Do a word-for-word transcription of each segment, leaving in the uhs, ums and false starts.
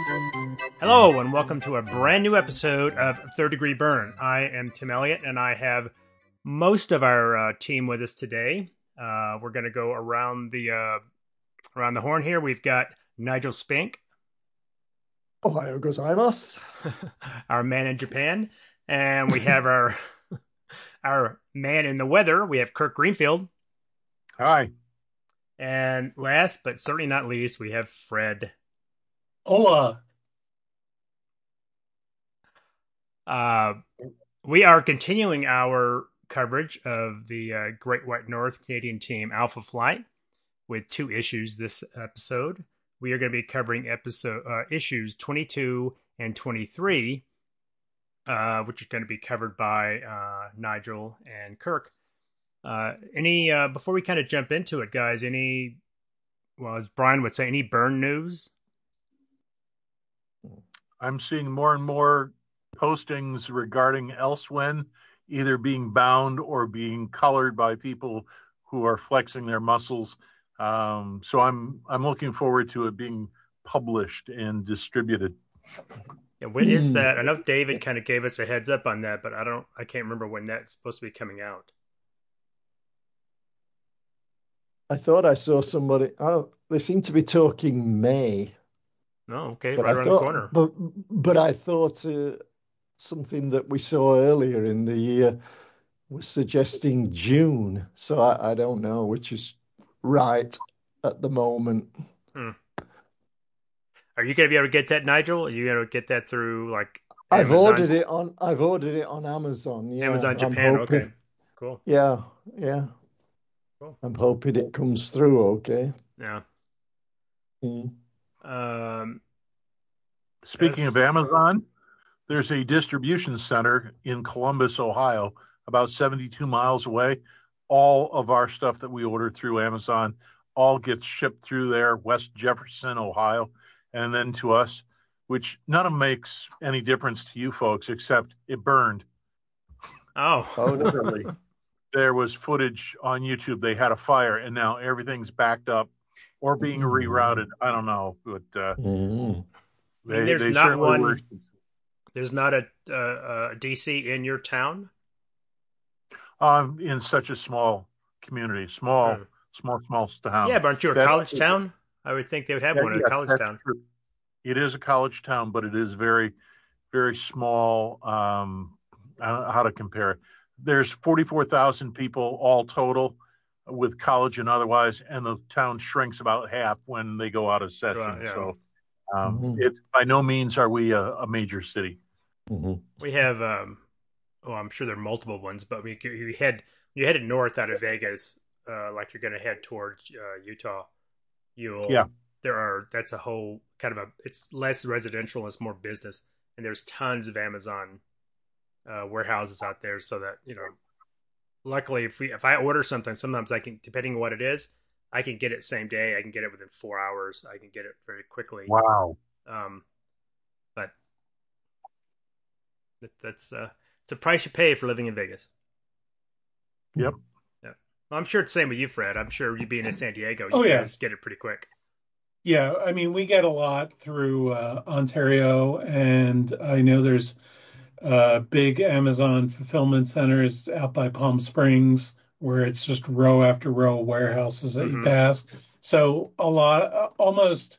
Hello, and welcome to a brand new episode of Third Degree Burn. I am Tim Elliott, and I have most of our uh, team with us today. Uh, we're going to go around the uh, around the horn here. We've got Nigel Spink, Ohio gozaimasu. our man in Japan, and we have our our man in the weather. We have Kirk Greenfield. Hi. And last but certainly not least, we have Fred. Hola. Uh, we are continuing our coverage of the uh, Great White North Canadian team Alpha Flight with two issues this episode. We are going to be covering episode uh, issues twenty-two and twenty-three, uh, which are going to be covered by uh, Nigel and Kirk. Uh, any uh, before we kind of jump into it, guys? Any, well, as Brian would say, any burn news? I'm seeing more and more postings regarding Elsewhen either being bound or being colored by people who are flexing their muscles. Um, so I'm I'm looking forward to it being published and distributed. Yeah, when is that? I know David kind of gave us a heads up on that, but I don't. I can't remember when that's supposed to be coming out. I thought I saw somebody. Oh, they seem to be talking May. Oh, okay, but right I around thought, the corner. But but I thought uh, something that we saw earlier in the year was suggesting June. So I, I don't know which is right at the moment. Hmm. Are you going to be able to get that, Nigel? Are you going to get that through like? I've Amazon? ordered it on. I've ordered it on Amazon. Yeah, Amazon Japan. Okay, cool. Yeah, yeah. Cool. I'm hoping it comes through. Okay. Yeah. Mm. Um. Speaking of Amazon, there's a distribution center in Columbus, Ohio, about seventy-two miles away. All of our stuff that we order through Amazon all gets shipped through there, West Jefferson, Ohio, and then to us, which none of them makes any difference to you folks, except it burned. Oh. Oh, literally. There was footage on YouTube. They had a fire, and now everything's backed up or being rerouted. I don't know, but uh, mm-hmm. they, I mean, there's they not one. Were... There's not a, uh, a D C in your town. Um, in such a small community, small, hmm. small, small town. Yeah, but aren't you a that, college it, town? I would think they would have yeah, one in yeah, a college town. True. It is a college town, but it is very, very small. Um, I don't know how to compare it. There's forty-four thousand people all total with college and otherwise, and the town shrinks about half when they go out of session. Right, yeah. So um, mm-hmm. it, by no means are we a, a major city. Mm-hmm. We have, um, oh, I'm sure there are multiple ones, but we you head you headed north out of Vegas, uh, like you're going to head towards uh, Utah. You'll yeah. There are that's a whole kind of a it's less residential, it's more business, and there's tons of Amazon uh, warehouses out there. So that you know, luckily, if we if I order something, sometimes I can, depending on what it is, I can get it same day. I can get it within four hours. I can get it very quickly. Wow. Um, but that, that's uh, it's a price you pay for living in Vegas. Yep. Yeah. Well, I'm sure it's the same with you, Fred. I'm sure you being in San Diego, you oh, yeah. guys get it pretty quick. Yeah, I mean, we get a lot through uh, Ontario, and I know there's uh, big Amazon fulfillment centers out by Palm Springs where it's just row after row of warehouses that mm-hmm. you pass. So a lot, uh, almost,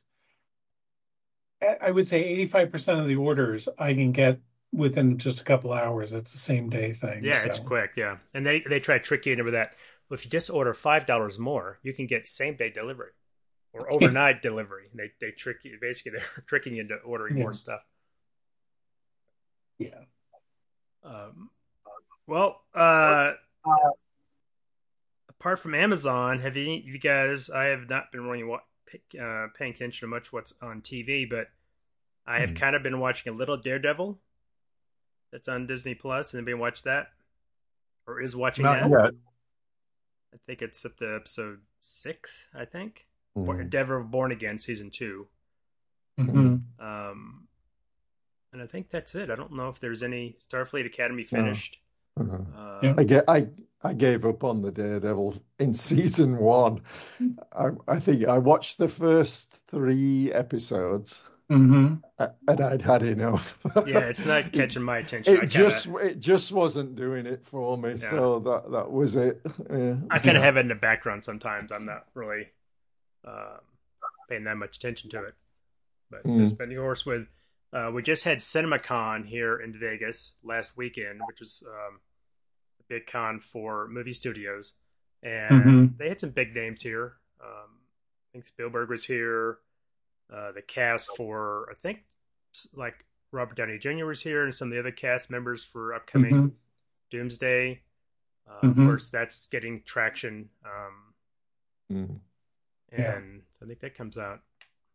I would say eighty-five percent of the orders I can get within just a couple hours. It's the same day thing. Yeah, so. It's quick, yeah. And they, they try to trick you into that. Well, if you just order five dollars more, you can get same day delivery. Or overnight delivery. They they trick you. Basically, they're tricking you into ordering yeah. more stuff. Yeah. Um, well, uh, uh, apart from Amazon, have you you guys? I have not been really uh, paying attention to much what's on T V, but I have mm. kind of been watching a little Daredevil. That's on Disney Plus. Anybody watch that? Or is watching not that? Yet. I think it's up to episode six. I think. Mm. Devil Born Again season two, mm-hmm. um, and I think that's it. I don't know if there's any Starfleet Academy finished. Uh, uh, yeah. I get I I gave up on the Daredevil in season one. I, I think I watched the first three episodes, Mm-hmm. and I'd had enough. Yeah, it's not it, catching my attention. I it kind just of it just wasn't doing it for me. yeah, So that that was it. Yeah. I kind of Yeah. have it in the background sometimes. I'm not really um, paying that much attention to it. But there's Mm, been, of course, with uh, we just had CinemaCon here in Vegas last weekend, which was um, a big con for movie studios, and Mm-hmm. they had some big names here. Um, I think Spielberg was here. Uh, the cast for I think like Robert Downey Junior was here, and some of the other cast members for upcoming Mm-hmm. Doomsday. Uh, of Mm-hmm. course, that's getting traction, um, mm. Yeah. and I think that comes out.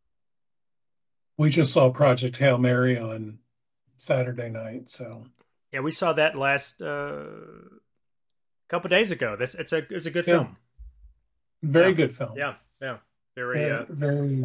We just saw Project Hail Mary on Saturday night, so Yeah, we saw that last uh, couple days ago. That's it's a it's a good yeah, film. very Yeah, good film. yeah, yeah. Very Very, uh, very,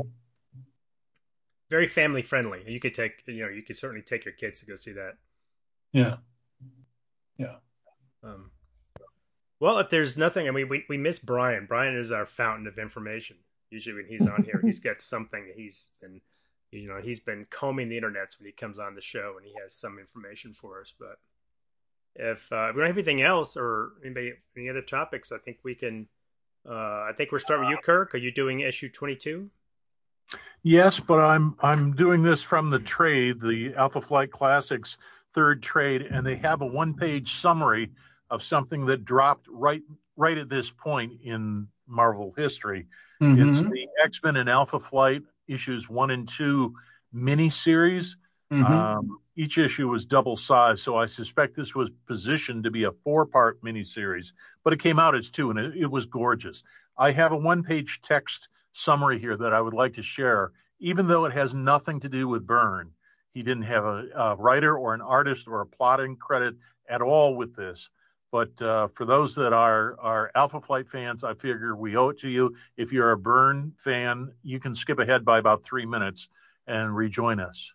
very family friendly. You could take you know you could certainly take your kids to go see that. yeah, yeah. Um, well, if there's nothing, I mean, we we miss Brian. Brian is our fountain of information. Usually when he's on here, he's got something that he's been you know he's been combing the internets when he comes on the show and he has some information for us. But if uh, we don't have anything else or anybody any other topics, I think we can. Uh, I think we're starting with you, Kirk. Are you doing issue twenty-two? Yes, but I'm I'm doing this from the trade, the Alpha Flight Classics third trade, and they have a one-page summary of something that dropped right right at this point in Marvel history. It's Mm-hmm. the X-Men and Alpha Flight issues one and two miniseries. Mm-hmm. Um, each issue was double size, so I suspect this was positioned to be a four-part miniseries, but it came out as two, and it, it was gorgeous. I have a one-page text summary here that I would like to share, even though it has nothing to do with Byrne. He didn't have a, a writer or an artist or a plotting credit at all with this. But uh, for those that are are Alpha Flight fans, I figure we owe it to you. If you're a Byrne fan, you can skip ahead by about three minutes and rejoin us.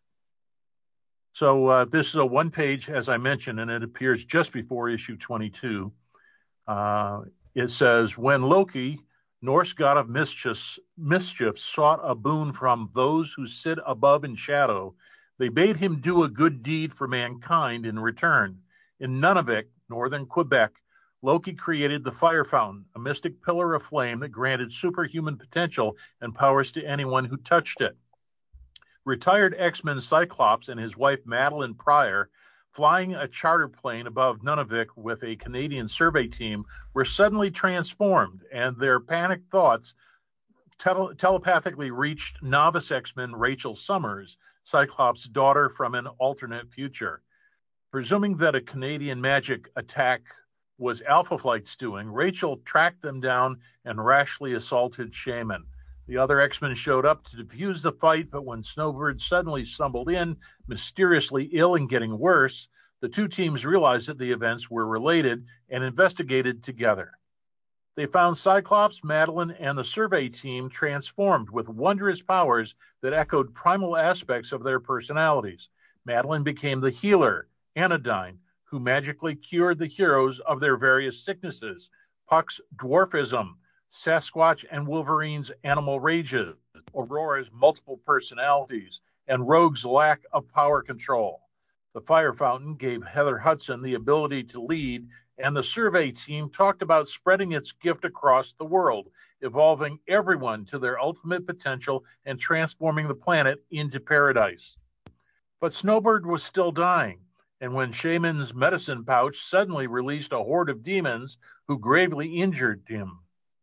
So uh, this is a one page, as I mentioned, and it appears just before issue twenty-two. Uh, it says, when Loki, Norse god of mischief, mischief, sought a boon from those who sit above in shadow, they bade him do a good deed for mankind in return. In Nunavik, northern Quebec, Loki created the Fire Fountain, a mystic pillar of flame that granted superhuman potential and powers to anyone who touched it. Retired X-Men Cyclops and his wife Madeline Pryor, flying a charter plane above Nunavik with a Canadian survey team, were suddenly transformed, and their panicked thoughts tele- telepathically reached novice X-Men Rachel Summers, Cyclops' daughter from an alternate future. Presuming that a Canadian magic attack was Alpha Flight's doing, Rachel tracked them down and rashly assaulted Shaman. The other X-Men showed up to defuse the fight, but when Snowbird suddenly stumbled in, mysteriously ill and getting worse, the two teams realized that the events were related and investigated together. They found Cyclops, Madeline, and the survey team transformed with wondrous powers that echoed primal aspects of their personalities. Madeline became the healer, Anodyne, who magically cured the heroes of their various sicknesses, Puck's dwarfism, Sasquatch and Wolverine's animal rages, Aurora's multiple personalities, and Rogue's lack of power control. The Fire Fountain gave Heather Hudson the ability to lead, and the survey team talked about spreading its gift across the world, evolving everyone to their ultimate potential and transforming the planet into paradise. But Snowbird was still dying, and when Shaman's medicine pouch suddenly released a horde of demons who gravely injured him.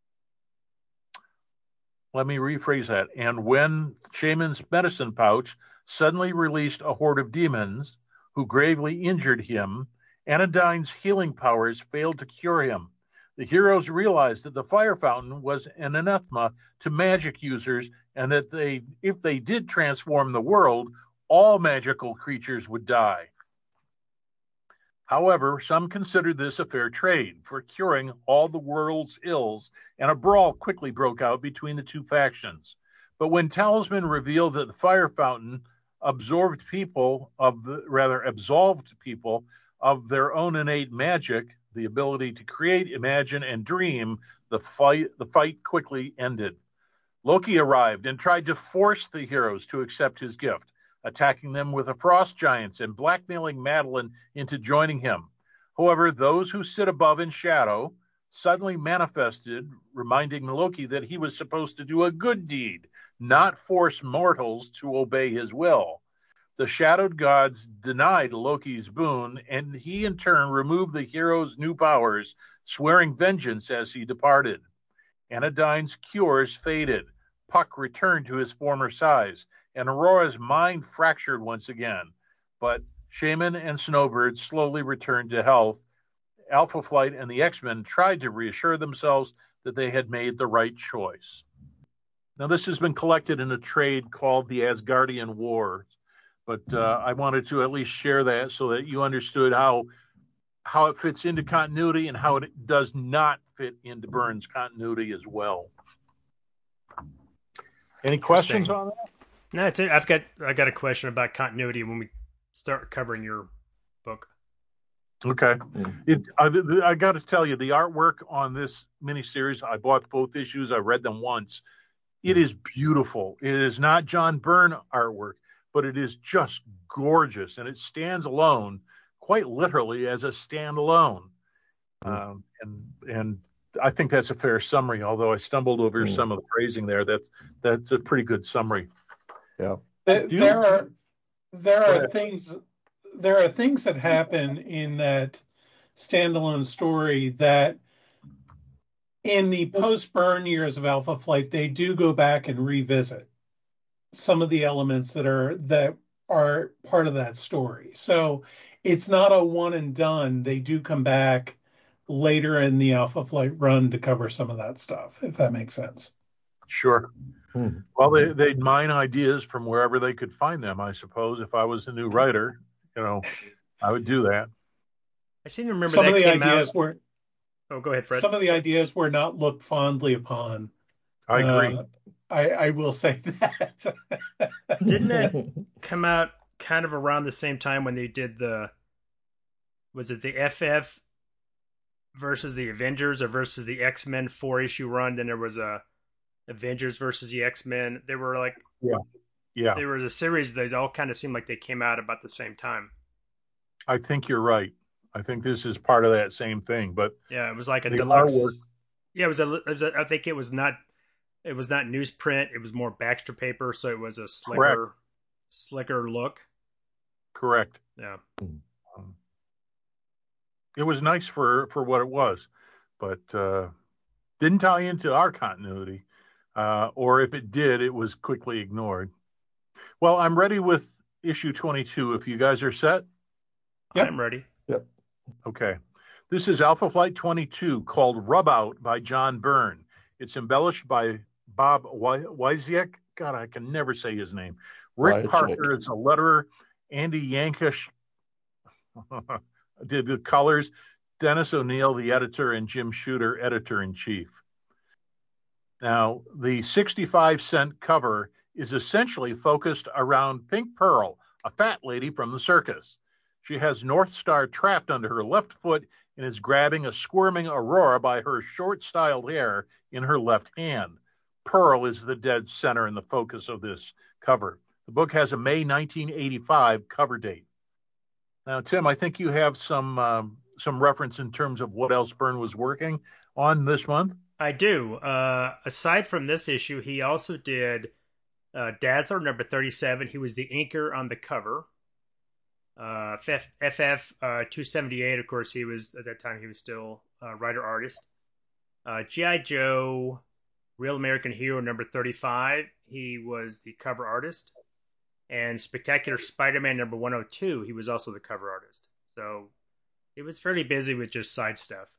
Let me rephrase that. And when Shaman's medicine pouch suddenly released a horde of demons who gravely injured him, Anodyne's healing powers failed to cure him. The heroes realized that the Fire Fountain was an anathema to magic users, and that they, if they did transform the world, all magical creatures would die. However, some considered this a fair trade for curing all the world's ills, and a brawl quickly broke out between the two factions. But when Talisman revealed that the Fire Fountain absorbed people of the rather absolved people of their own innate magic, the ability to create, imagine, and dream, the fight the fight quickly ended. Loki arrived and tried to force the heroes to accept his gift, attacking them with the frost giants and blackmailing Madeline into joining him. However, those who sit above in shadow suddenly manifested, reminding Loki that he was supposed to do a good deed, not force mortals to obey his will. The shadowed gods denied Loki's boon, and he in turn removed the hero's new powers, swearing vengeance as he departed. Anodyne's cures faded. Puck returned to his former size, and Aurora's mind fractured once again. But Shaman and Snowbird slowly returned to health. Alpha Flight and the X-Men tried to reassure themselves that they had made the right choice. Now, this has been collected in a trade called the Asgardian Wars, but uh, I wanted to at least share that so that you understood how how it fits into continuity and how it does not fit into Byrne's continuity as well. Any questions on that? No, it's it. I've got I got a question about continuity when we start covering your book. Okay. It, I, I got to tell you, the artwork on this miniseries, I bought both issues. I read them once. It is beautiful. It is not John Byrne artwork, but it is just gorgeous. And it stands alone, quite literally, as a standalone. Mm. Um, and and I think that's a fair summary, although I stumbled over mm. some of the phrasing there. That's, that's a pretty good summary. Yeah. There, you, there are, there are things... There are things that happen in that standalone story that in the post-Byrne years of Alpha Flight, they do go back and revisit some of the elements that are that are part of that story. So it's not a one and done. They do come back later in the Alpha Flight run to cover some of that stuff, if that makes sense. Sure. Hmm. Well, they, they'd mine ideas from wherever they could find them, I suppose. If I was a new writer, you know, I would do that. I seem to remember some that of the came ideas out... were. Oh, go ahead, Fred. Some of the ideas were not looked fondly upon. I agree. Uh, I, I will say that. Didn't it come out kind of around the same time when they did the? Was it the F F versus the Avengers or versus the X-Men four issue run? Then there was a Avengers versus the X-Men. They were like. Yeah. Yeah, there was a series. They all kind of seemed like they came out about the same time. I think you're right. I think this is part of that same thing. But yeah, it was like a deluxe. Artwork... Yeah, it was, a, it was a. I think it was not. It was not newsprint. It was more Baxter paper, so it was a slicker, Correct. slicker look. Correct. Yeah. Um, it was nice for for what it was, but uh, didn't tie into our continuity, uh, or if it did, it was quickly ignored. Well, I'm ready with issue twenty-two. If you guys are set. Yep. I'm ready. Yep. Okay. This is Alpha Flight twenty-two, called Rub Out by John Byrne. It's embellished by Bob Wysiak. God, I can never say his name. Rick Wysiak. Parker is a letterer. Andy Yankish did the colors. Dennis O'Neill, the editor, and Jim Shooter, editor-in-chief. Now, the sixty-five cent cover is essentially focused around Pink Pearl, a fat lady from the circus. She has North Star trapped under her left foot and is grabbing a squirming Aurora by her short-styled hair in her left hand. Pearl is the dead center and the focus of this cover. The book has a May nineteen eighty-five cover date. Now, Tim, I think you have some um, some reference in terms of what else Byrne was working on this month. I do. Uh, aside from this issue, he also did uh, Dazzler number thirty-seven. He was the inker on the cover. Uh, F F uh, two seventy-eight, of course, he was, at that time, he was still uh, writer-artist. Uh, G I. Joe, Real American Hero number thirty-five, he was the cover artist. And Spectacular Spider-Man number one oh two, he was also the cover artist. So he was fairly busy with just side stuff.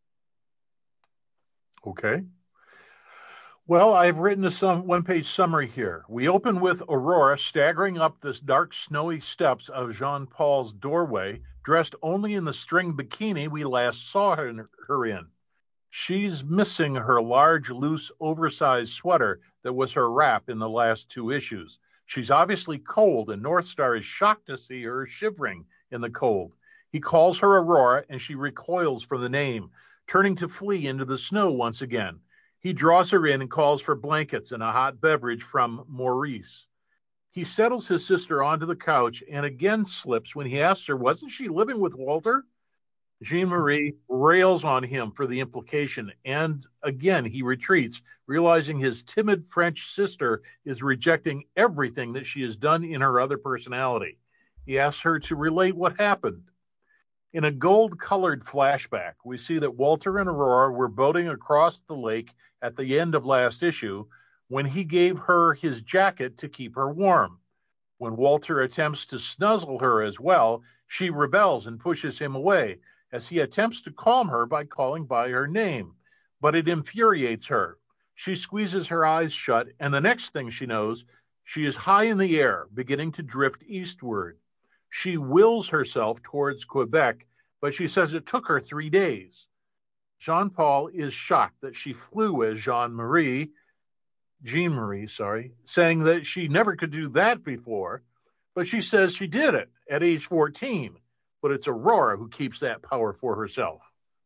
Okay. Well, I've written a some one-page summary here. We open with Aurora staggering up the dark, snowy steps of Jean-Paul's doorway, dressed only in the string bikini we last saw her in. She's missing her large, loose, oversized sweater that was her wrap in the last two issues. She's obviously cold, and Northstar is shocked to see her shivering in the cold. He calls her Aurora, and she recoils from the name, turning to flee into the snow once again. He draws her in and calls for blankets and a hot beverage from Maurice. He settles his sister onto the couch and again slips when he asks her, wasn't she living with Walter? Jean-Marie rails on him for the implication, and again he retreats, realizing his timid French sister is rejecting everything that she has done in her other personality. He asks her to relate what happened. In a gold-colored flashback, we see that Walter and Aurora were boating across the lake at the end of last issue when he gave her his jacket to keep her warm. When Walter attempts to snuzzle her as well, she rebels and pushes him away, as he attempts to calm her by calling by her name, but it infuriates her. She squeezes her eyes shut, and the next thing she knows, she is high in the air, beginning to drift eastward. She wills herself towards Quebec, but she says it took her three days. Jean-Paul is shocked that she flew as Jean-Marie, Jean-Marie, sorry, saying that she never could do that before, but she says she did it at age fourteen. But it's Aurora who keeps that power for herself.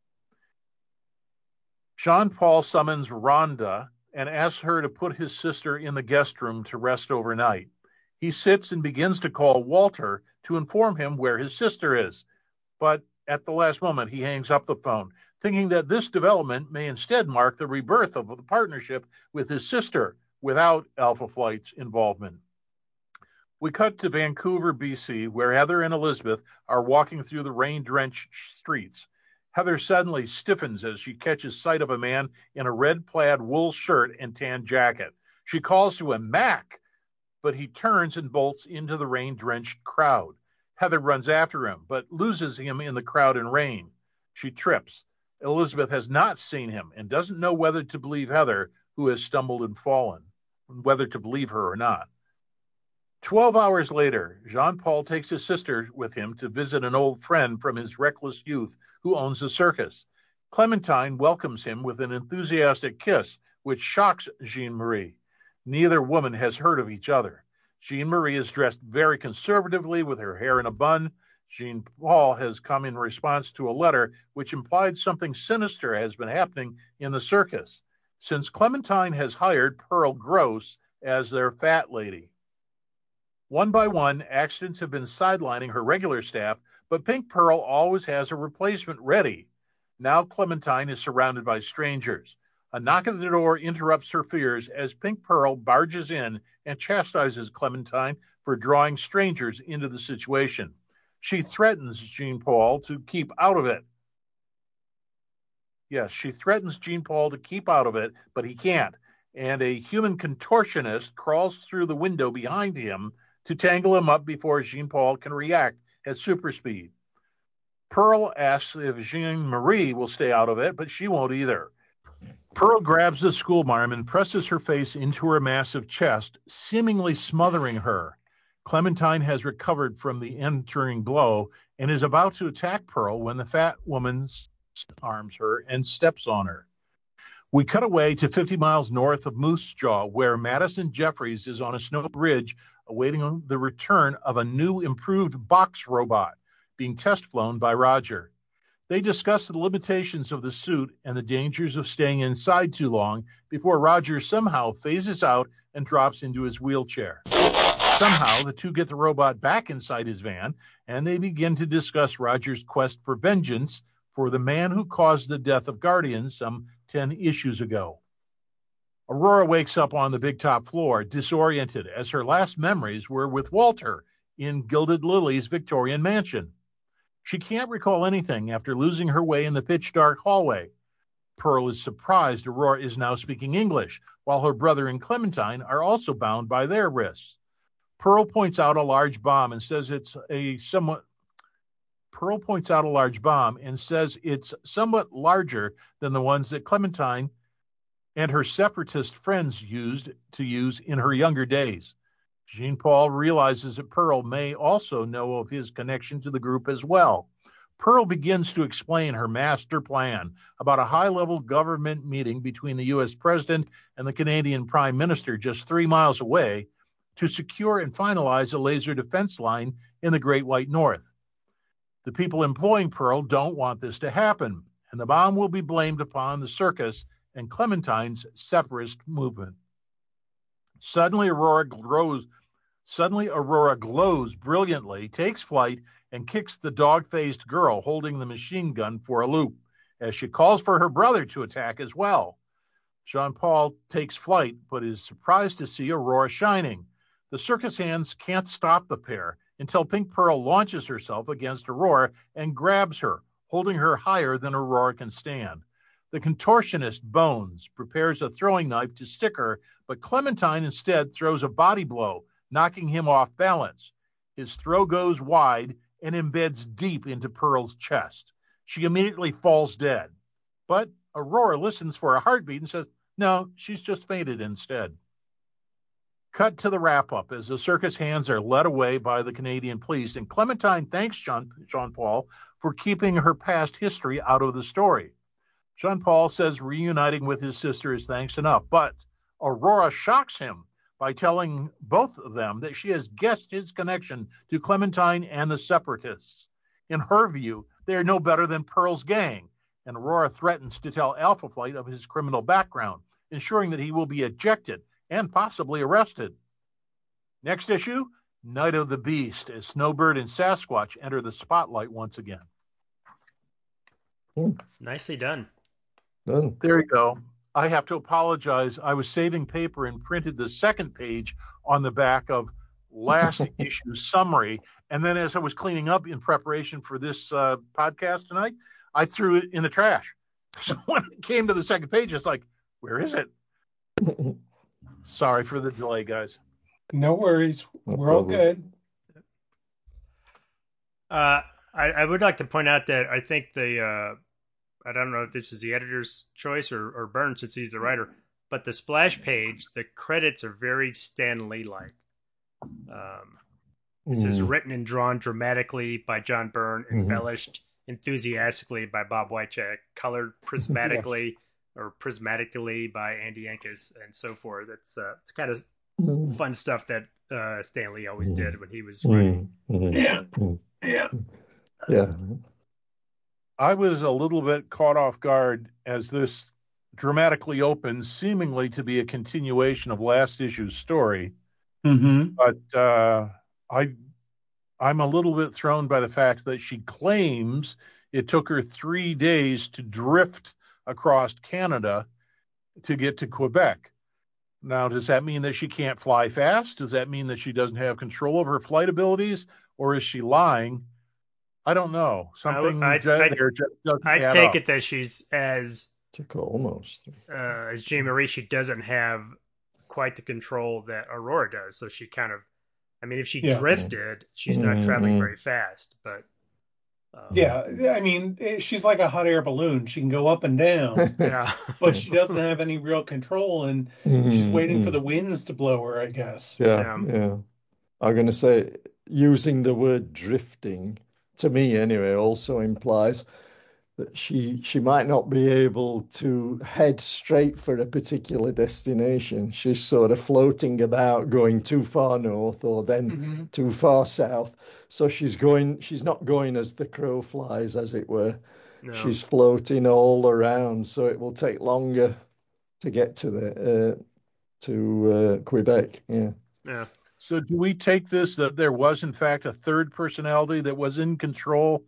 Jean-Paul summons Rhonda and asks her to put his sister in the guest room to rest overnight. He sits and begins to call Walter to inform him where his sister is. But at the last moment, he hangs up the phone, thinking that this development may instead mark the rebirth of the partnership with his sister without Alpha Flight's involvement. We cut to Vancouver, B C, where Heather and Elizabeth are walking through the rain-drenched streets. Heather suddenly stiffens as she catches sight of a man in a red-plaid wool shirt and tan jacket. She calls to him, Mac, but he turns and bolts into the rain-drenched crowd. Heather runs after him, but loses him in the crowd and rain. She trips. Elizabeth has not seen him and doesn't know whether to believe Heather, who has stumbled and fallen, whether to believe her or not. Twelve hours later, Jean-Paul takes his sister with him to visit an old friend from his reckless youth who owns a circus. Clementine welcomes him with an enthusiastic kiss, which shocks Jean-Marie. Neither woman has heard of each other. Jean-Marie is dressed very conservatively with her hair in a bun. Jean-Paul has come in response to a letter which implied something sinister has been happening in the circus, since Clementine has hired Pearl Gross as their fat lady. One by one, accidents have been sidelining her regular staff, but Pink Pearl always has a replacement ready. Now Clementine is surrounded by strangers. A knock at the door interrupts her fears as Pink Pearl barges in and chastises Clementine for drawing strangers into the situation. She threatens Jean-Paul to keep out of it. Yes, she threatens Jean-Paul to keep out of it, but he can't. And a human contortionist crawls through the window behind him to tangle him up before Jean-Paul can react at super speed. Pearl asks if Jean-Marie will stay out of it, but she won't either. Pearl grabs the schoolmarm and presses her face into her massive chest, seemingly smothering her. Clementine has recovered from the entering blow and is about to attack Pearl when the fat woman arms her and steps on her. We cut away to fifty miles north of Moose Jaw, where Madison Jeffries is on a snow bridge awaiting the return of a new improved box robot being test flown by Roger. They discuss the limitations of the suit and the dangers of staying inside too long before Roger somehow phases out and drops into his wheelchair. Somehow, the two get the robot back inside his van, and they begin to discuss Roger's quest for vengeance for the man who caused the death of Guardians some ten issues ago. Aurora wakes up on the big top floor, disoriented, as her last memories were with Walter in Gilded Lily's Victorian mansion. She can't recall anything after losing her way in the pitch-dark hallway. Pearl is surprised Aurora is now speaking English, while her brother and Clementine are also bound by their wrists. Pearl points out a large bomb and says it's a somewhat Pearl points out a large bomb and says it's somewhat larger than the ones that Clementine and her separatist friends used to use in her younger days. Jean-Paul realizes that Pearl may also know of his connection to the group as well. Pearl begins to explain her master plan about a high-level government meeting between the U S president and the Canadian prime minister just three miles away to secure and finalize a laser defense line in the Great White North. The people employing Pearl don't want this to happen, and the bomb will be blamed upon the circus and Clementine's separatist movement. Suddenly, Aurora glows. Suddenly, Aurora glows brilliantly, takes flight, and kicks the dog-faced girl holding the machine gun for a loop, as she calls for her brother to attack as well. Jean-Paul takes flight, but is surprised to see Aurora shining. The circus hands can't stop the pair until Pink Pearl launches herself against Aurora and grabs her, holding her higher than Aurora can stand. The contortionist Bones prepares a throwing knife to stick her, but Clementine instead throws a body blow, knocking him off balance. His throw goes wide and embeds deep into Pearl's chest. She immediately falls dead. But Aurora listens for a heartbeat and says, no, she's just fainted instead. Cut to the wrap-up as the circus hands are led away by the Canadian police, and Clementine thanks Jean, Jean-Paul for keeping her past history out of the story. Jean-Paul says reuniting with his sister is thanks enough, but Aurora shocks him by telling both of them that she has guessed his connection to Clementine and the Separatists. In her view, they are no better than Pearl's gang, and Aurora threatens to tell Alpha Flight of his criminal background, ensuring that he will be ejected and possibly arrested. Next issue, Night of the Beast, as Snowbird and Sasquatch enter the spotlight once again. Mm. Nicely done. Done. There you go. I have to apologize. I was saving paper and printed the second page on the back of last issue's summary. And then as I was cleaning up in preparation for this uh, podcast tonight, I threw it in the trash. So when it came to the second page, it's like, where is it? Sorry for the delay, guys. No worries. No We're all problem. good. Uh, I, I would like to point out that I think the, uh, I don't know if this is the editor's choice or, or Byrne since he's the writer, but the splash page, the credits are very Stan Lee-like. Um, it says Mm. written and drawn dramatically by John Byrne, Mhm. embellished enthusiastically by Bob Wycheck, colored prismatically or prismatically by Andy Yankees, and so forth. It's uh, it's kind of Mm. fun stuff that uh, Stan Lee always Mm. did when he was writing. Mm. Mm. Yeah. Mm. Yeah. Yeah. I was a little bit caught off guard as this dramatically opens, seemingly to be a continuation of last issue's story. Mm-hmm. But uh, I, I'm a little bit thrown by the fact that she claims it took her three days to drift across Canada to get to Quebec. Now, does that mean that she can't fly fast? Does that mean that she doesn't have control of her flight abilities? Or is she lying? I don't know. Something I- I- ju- I- there just doesn't I add take up. it that she's as Took almost. uh, as Jean Marie, she doesn't have quite the control that Aurora does. So she kind of, I mean, if she Yeah. drifted, she's not Mhm. traveling very fast. But um, Yeah. I mean, eh, she's like a hot air balloon. She can go up and down, yeah. but she doesn't have any real control, and she's waiting for Mm. the winds to blow her, I guess. Yeah, Yeah. yeah. I'm going to say using the word drifting, to me anyway, also implies that she she might not be able to head straight for a particular destination. She's sort of floating about, going too far north or then Mm-hmm. too far south. So she's going, she's not going as the crow flies, as it were. No. She's floating all around, so it will take longer to get to the uh, to uh, Quebec. Yeah. yeah. So do we take this that there was, in fact, a third personality that was in control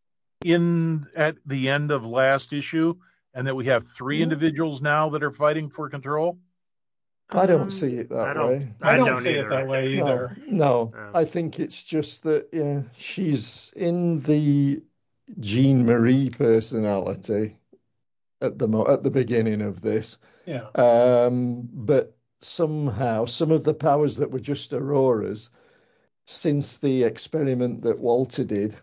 in at the end of last issue, and that we have three Yeah. individuals now that are fighting for control? I don't Um, see it that I don't. way. I, I don't, don't see either. it that way No, either. no. Yeah. I think it's just that yeah, she's in the Jean Marie personality at the mo at the beginning of this. Yeah. Um, but somehow some of the powers that were just Aurora's, since the experiment that Walter did,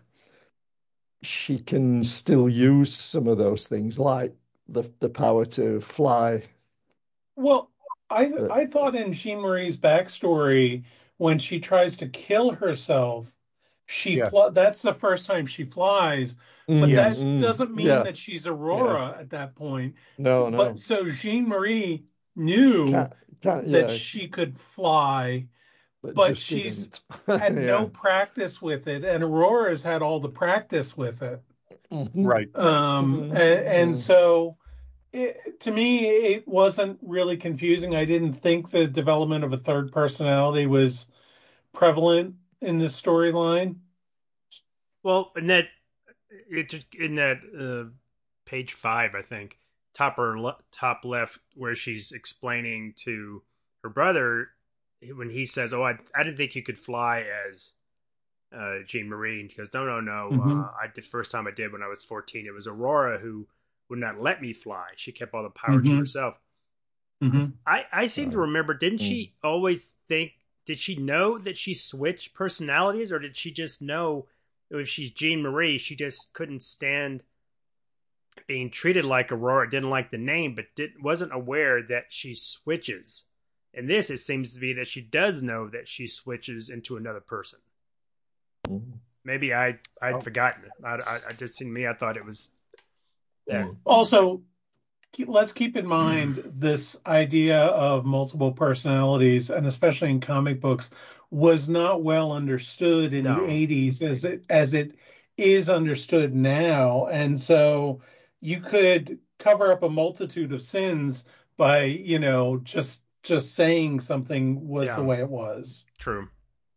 she can still use some of those things, like the the power to fly. Well, I But I thought in Jean Marie's backstory, when she tries to kill herself, she Yeah. fl that's the first time she flies. But Mm, that mm, doesn't mean yeah, that she's Aurora at that point. no, no, But so Jean Marie knew can't, can't, that yeah, she could fly, but but just she's didn't. had no Yeah. practice with it, and Aurora's had all the practice with it. Mhm. Right. Um, Mhm. and, and Mhm. so it, to me, it wasn't really confusing. I didn't think the development of a third personality was prevalent in this storyline. Well, in that it just in that uh, page five, I think top or le- top left, where she's explaining to her brother when he says, "Oh, I I didn't think you could fly as uh, Jean Marie," and he goes, "No, no, no. Mm-hmm. Uh, I did first time I did when I was fourteen. It was Aurora who would not let me fly. She kept all the power Mm-hmm. to herself." Mm-hmm. I I seem to Right. remember. Didn't Mm. she always think? Did she know that she switched personalities, or did she just know if she's Jean Marie, she just couldn't stand being treated like Aurora, didn't like the name, but did, wasn't aware that she switches. In this, it seems to be that she does know that she switches into another person. Mm. Maybe I I'd Oh. forgotten it. I, I, I just in me, I thought it was that. Mm. Also, keep- let's keep in mind this idea of multiple personalities, and especially in comic books, was not well understood in No. the eighties as it as it is understood now. And so you could cover up a multitude of sins by, you know, just just saying something was Yeah. the way it was. True.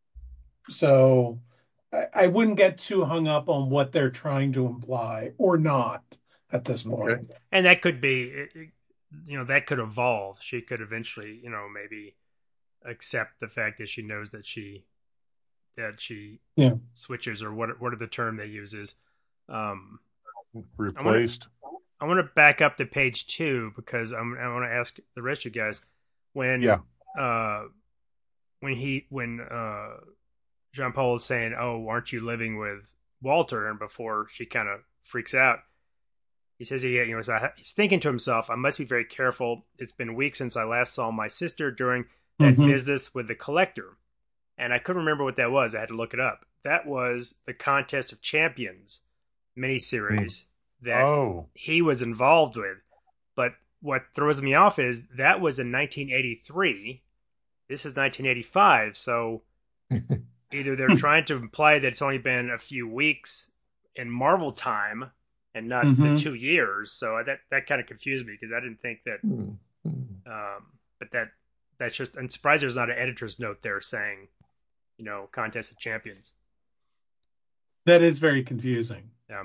So I, I wouldn't get too hung up on what they're trying to imply or not at this point. Okay. And that could be, it, it- you know, that could evolve. She could eventually, you know, maybe accept the fact that she knows that she that she Yeah. switches, or what what are the term they use is. Um, Replaced. I want to back up to page two because I'm, I want to ask the rest of you guys when Yeah. uh when he when uh Jean Paul is saying, "Oh, aren't you living with Walter?" and before she kind of freaks out, he says he you know so he's thinking to himself, "I must be very careful. It's been weeks since I last saw my sister during that Mhm. business with the collector." And I couldn't remember what that was. I had to look it up. That was the Contest of Champions miniseries that Oh. he was involved with. But what throws me off is that was in nineteen eighty-three. This is nineteen eighty-five. So either they're trying to imply that it's only been a few weeks in Marvel time and not the Mhm. two years. So that that kind of confused me because I didn't think that. Mm. Mm. Um, but that that's just. I'm surprised there's not an editor's note there saying, you know, Contest of Champions. That is very confusing. Yeah.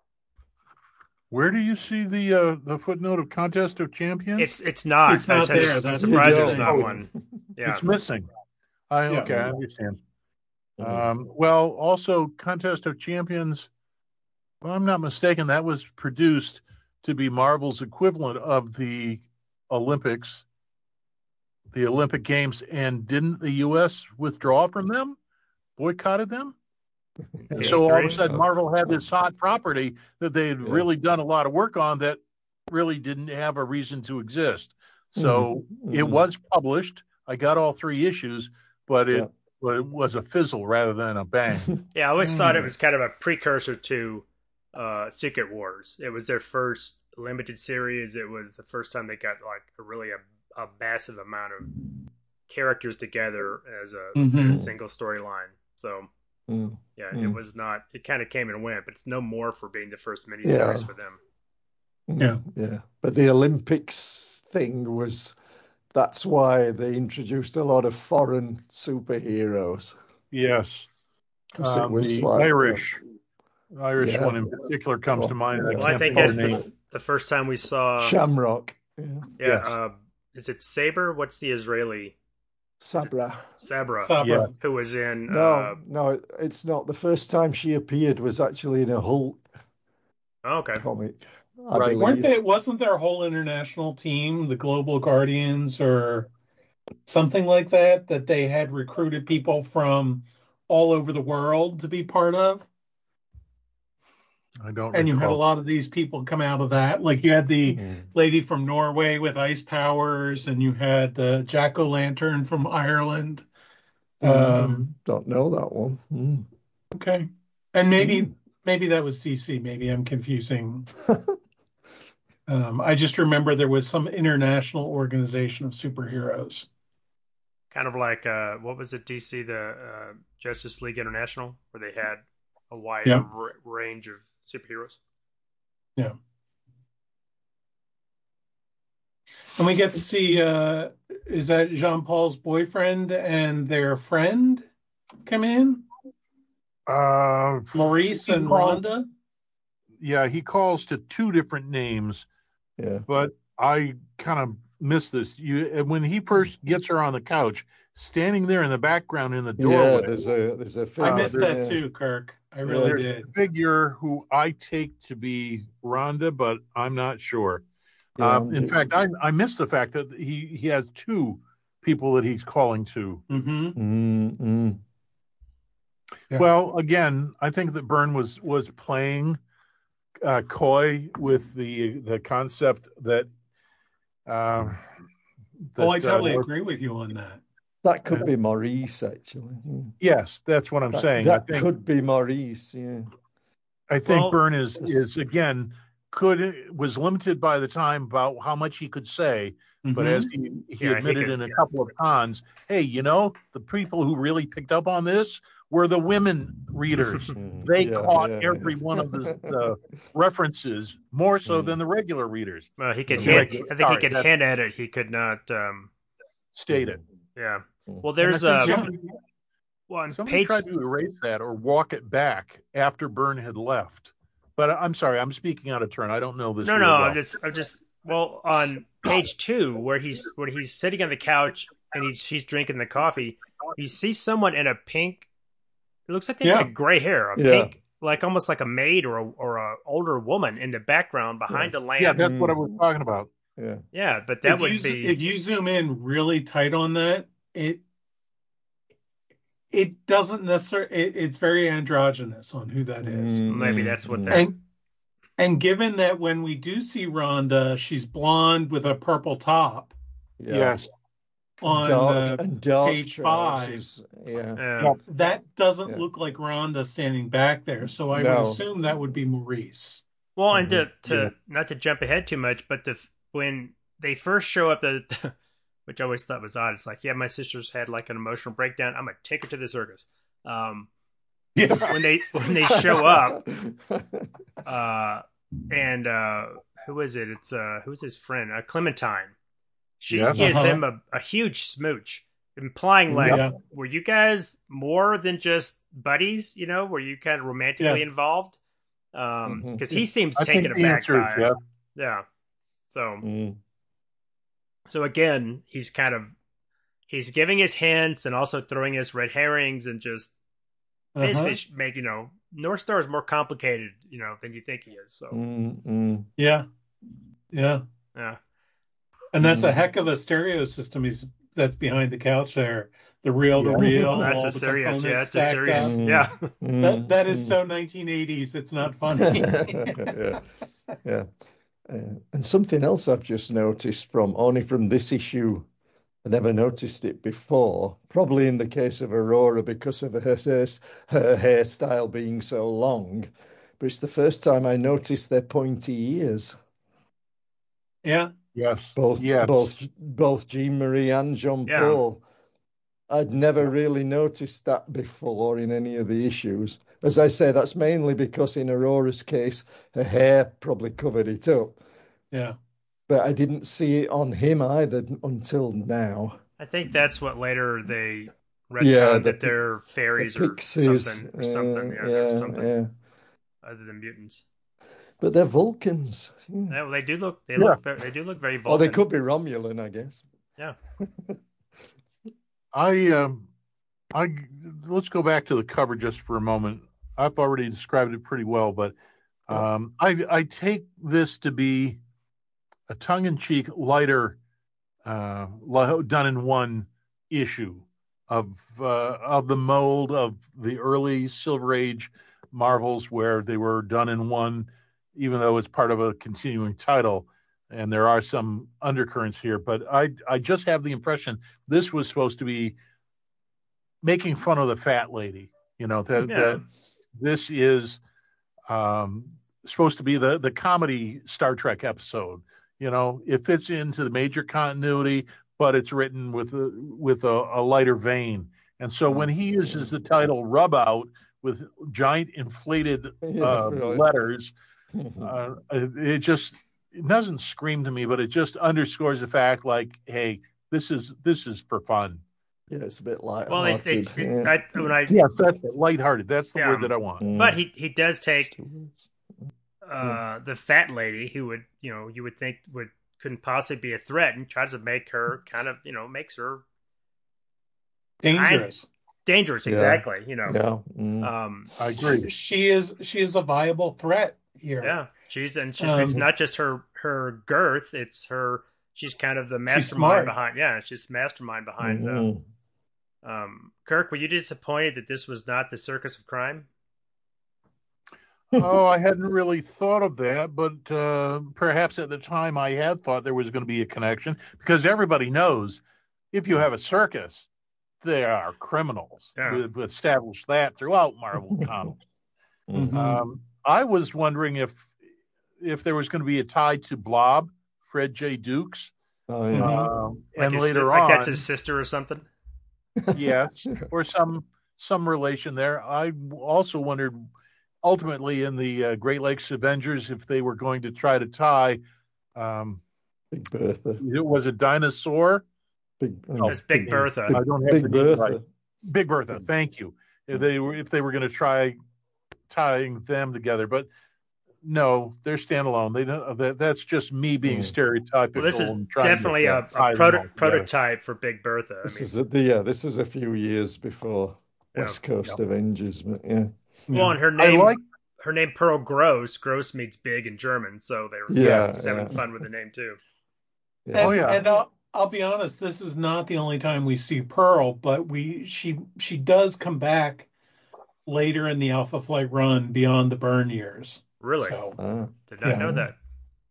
Where do you see the uh, the footnote of Contest of Champions? It's it's not. It's not I said, there. I'm That's surprised what I'm there's not saying. one. Yeah. It's missing. I Yeah. okay, I understand. Mm. Um, well, also Contest of Champions. If I'm not mistaken, that was produced to be Marvel's equivalent of the Olympics, the Olympic Games, and didn't the U S withdraw from them, boycotted them? And so all of a eighty-three? sudden, Marvel had this hot property that they had Yeah. really done a lot of work on that really didn't have a reason to exist. So Mm. it Mm. was published. I got all three issues, but it, Yeah. but it was a fizzle rather than a bang. Yeah, I always thought it Mm. was kind of a precursor to uh, Secret Wars. It was their first limited series. It was the first time they got like a really a, a massive amount of characters together as a, Mhm. as a single storyline. So Mm. yeah, Mm. it was not. It kind of came and went, but it's no more for being the first miniseries Yeah. for them. Mm. Yeah. Yeah. But the Olympics thing was that's why they introduced a lot of foreign superheroes. Yes. Because it Um, was the like Irish, Irish yeah. one in particular comes Oh, to mind. I yeah. Well, I can't think think that's of their the, name. the first time we saw. Shamrock. Yeah. Yeah, Yes. uh, is it Saber? What's the Israeli? Sabra. Sabra, Sabra. Yeah. who was in. No, Uh, no, it's not. The first time she appeared was actually in a Hulk oh, okay. comic, I Right. believe. Weren't they? Wasn't their whole international team the Global Guardians or something like that? That they had recruited people from all over the world to be part of, I don't and you had a recall. lot of these people come out of that. Like you had the Mm. lady from Norway with ice powers, and you had the Jack O' Lantern from Ireland. Um, Don't know that one. Mm. okay, and maybe Mm. maybe that was D C. Maybe I'm confusing. Um, I just remember there was some international organization of superheroes. Kind of like uh, what was it? D C, the uh, Justice League International, where they had a wider Yeah. r- range of superheroes. Yeah. And we get to see, uh, is that Jean Paul's boyfriend and their friend come in? Uh, Maurice he and called- Rhonda? yeah, he calls to two different names, Yeah. but I kind of missed this. You when he first gets her on the couch, standing there in the background in the Yeah, doorway, there's a there's a I figure, missed there's- that yeah. too, Kirk. I Yeah. really there's did. a figure who I take to be Rhonda, but I'm not sure. Yeah, Uh, in Angie. fact, I I missed the fact that he he has two people that he's calling to. Mm-hmm. Mm, mm. Yeah. Well, again, I think that Byrne was was playing uh, coy with the the concept that. Uh, that Oh, I totally uh, agree with you on that. That could Yeah. be Maurice, actually. Yeah. yes, that's what I'm That, saying. that I think could be Maurice, yeah. I think Well- Byrne is is again could was limited by the time about how much he could say. But Mhm. as he, he Yeah, he admitted could- in a yeah. couple of cons, hey, you know, the people who really picked up on this were the women readers. Mm, They yeah, caught yeah, every yeah. one of the, the references more so Mm. than the regular readers. Well, he could Mm. hint. Regular- I think sorry, he could that's- hint at it. He could not. Um, Stated. yeah. Mm. Well, there's And I a think somebody, well, on somebody page. tried to erase that or walk it back after Byrne had left. But I'm sorry, I'm speaking out of turn. I don't know this. No, real no. well. I'm just. I'm just. Well, on page two, where he's where he's sitting on the couch and he's he's drinking the coffee, you see someone in a pink. It looks like they Yeah. have gray hair, a Yeah. pink, like almost like a maid or a, or a older woman in the background behind a lamp. Yeah, Yeah, that's what I was talking about. Yeah. but that if would you, be. if you zoom in really tight on that, it it doesn't necessarily. It, it's very androgynous on who that is. Mm, Maybe mm, that's what mm. that- And and given that when we do see Rhonda, she's blonde with a purple top Yeah. Yes. on Dark uh, and dark page five. trousers. Yeah. Yeah. Yeah. that doesn't Yeah. look like Rhonda standing back there. So I No. would assume that would be Maurice. Well, and to, to Yeah. not to jump ahead too much, but the when they first show up, the, which I always thought was odd. It's like, yeah, my sister's had like an emotional breakdown. I'm gonna take her to the circus. Um, Yeah. when they when they show up, uh, and uh, who is it? It's uh, who's his friend? Uh, Clementine. She Yes. gives Uh-huh. him a, a huge smooch, implying like, Yeah. were you guys more than just buddies? You know, were you kind of romantically Yeah. involved? Um, Mhm. because he seems I taken think the aback answer by is it. yes. Yeah. So Mm. so again, he's kind of he's giving his hints and also throwing his red herrings and just basically Uh-huh. make you know North Star is more complicated, you know, than you think he is. So Mm, mm. Yeah. Yeah. yeah. And that's a Mm. heck of a stereo system he's that's behind the couch there. The reel to Yeah. reel. Well, that's all a the serious, components yeah, it's a stacked serious, up. Mm. yeah. Mm, That that is mm. so nineteen eighties. It's not funny. yeah, yeah. Uh, and something else I've just noticed from only from this issue, I never noticed it before. Probably in the case of Aurora because of her hair, her hairstyle being so long, but it's the first time I noticed their pointy ears. Yeah. Yes. Both, Yes. both, both Jean Marie and Jean Yeah. Paul. I'd never really noticed that before in any of the issues. As I say, that's mainly because in Aurora's case, her hair probably covered it up. Yeah. But I didn't see it on him either until now. I think that's what later they retconned Yeah, the that pi- they're fairies The or pixies, something, or something, uh, yeah, or yeah, something yeah. other than mutants. But they're Vulcans. Yeah. Yeah, well, they do look, they Yeah. look, very, they do look very Vulcan. Or they could be Romulan, I guess. Yeah. I um, I let's go back to the cover just for a moment. I've already described it pretty well, but um, I I take this to be a tongue-in-cheek, lighter, uh, li- done in one issue of uh, of the mold of the early Silver Age Marvels, where they were done in one, even though it's part of a continuing title. And there are some undercurrents here, but I I just have the impression this was supposed to be making fun of the fat lady. You know that, Yeah. that this is um, supposed to be the the comedy Star Trek episode. You know, it fits into the major continuity, but it's written with a with a, a lighter vein. And so when he uses the title "Rub Out" with giant inflated Yeah, uh, right. letters, uh, it just it doesn't scream to me, but it just underscores the fact, like, hey, this is this is for fun. Yeah, it's a bit light-hearted. Well, it, it, it, yeah. I, when I Yes, that's it. Lighthearted. That's the Yeah. word that I want. Mm. but he he does take Two words. uh, the fat lady who would you know you would think would couldn't possibly be a threat and tries to make her kind of you know makes her Dangerous. dangerous. Yeah. Exactly. You know. Yeah. Mm. Um, I agree. She, she is she is a viable threat here. yeah. She's and she's Um, it's not just her her girth. It's her. She's kind of the smart. mastermind behind. Yeah, she's the mastermind behind. Uh, Mhm. um, Kirk, were you disappointed that this was not the Circus of Crime? Oh, I hadn't really thought of that, but uh, perhaps at the time I had thought there was going to be a connection because everybody knows if you have a circus, there are criminals. Yeah. We've established that throughout Marvel Comics. Mhm. Um, I was wondering if if there was going to be a tie to Blob, Fred J. Dukes, Oh, yeah. Mhm. um, Like and his, later like on, that's his sister or something. yes, or some some relation there. I also wondered, ultimately, in the uh, Great Lakes Avengers, if they were going to try to tie. Um, Big Bertha. it was a dinosaur. Big, Oh, It's Big Bertha. I don't have Big the name Bertha. right. Big Bertha. Thank you. If they were if they were going to try tying them together, but no, they're standalone. They don't. That, that's just me being Mm. stereotypical. Well, this is and trying to definitely a, tie a them proto- all together. prototype for Big Bertha. I This mean, is a, the, yeah, this is a few years before Yeah. West Coast Avengers, but yeah. well, and her I name, like. her name Pearl Gross. Gross means big in German, so they were Yeah, just having yeah. fun with the name too. Yeah. And, Oh, yeah. and I'll, I'll be honest, this is not the only time we see Pearl, but we she she does come back later in the Alpha Flight run beyond the burn years. Really, So Ah. did not yeah. know that.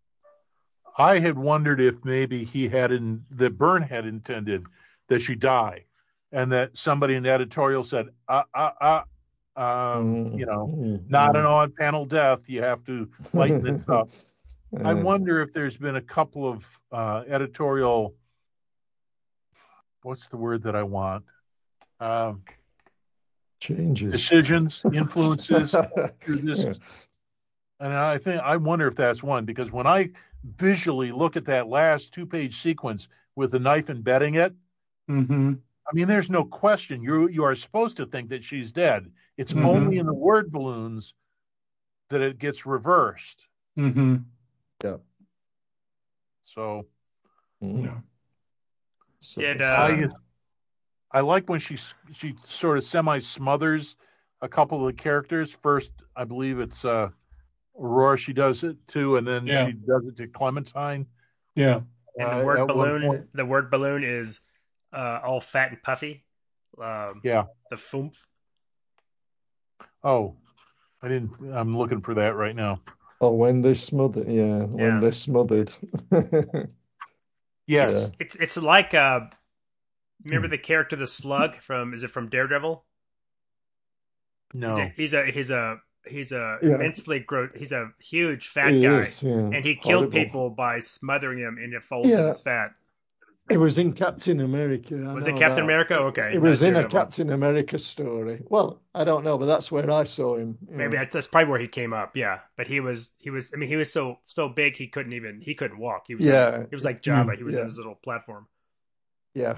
I had wondered if maybe he had in that Byrne had intended that she die, and that somebody in the editorial said, "Ah, ah, ah, um, Mm, you know, mm, not mm. an on-panel death. You have to lighten this up." I Yeah. wonder if there's been a couple of uh, editorial. What's the word that I want? Um, Changes. decisions, influences through this. Yeah. And I think I wonder if that's one because when I visually look at that last two-page sequence with the knife embedding it, Mm-hmm. I mean, there's no question you you are supposed to think that she's dead. It's Mhm. only in the word balloons that it gets reversed. Mm-hmm. So Mm. Yeah. So, Did, so- uh, I I like when she she sort of semi smothers a couple of the characters. First, I believe it's uh, Aurora. She does it too, and then Yeah. she does it to Clementine. Yeah. And Uh, the word at one balloon, point. the word balloon is uh, all fat and puffy. Um, Yeah. the foomph. Oh, I didn't. I'm looking for that right now. oh, when they smothered, yeah, Yeah. when they're smothered. Yes. Yeah. It's it's like uh, remember the character the Slug from is it from Daredevil? No. He's a he's a he's a he's a Yeah. immensely gross. He's a huge fat He guy, is, yeah. and he killed Horrible. people by smothering him in a fold of Yeah. his fat. It was in Captain America. I Was it know Captain that. America? Okay, It was not in a Daredevil. Captain America story. Well, I don't know, but that's where I saw him. you Maybe know. that's, that's probably where he came up. Yeah, but he was he was. I mean, he was so so big he couldn't even he couldn't walk. He was Yeah. like, he was like Jabba. Mm, He was yeah. in his little platform. Yeah.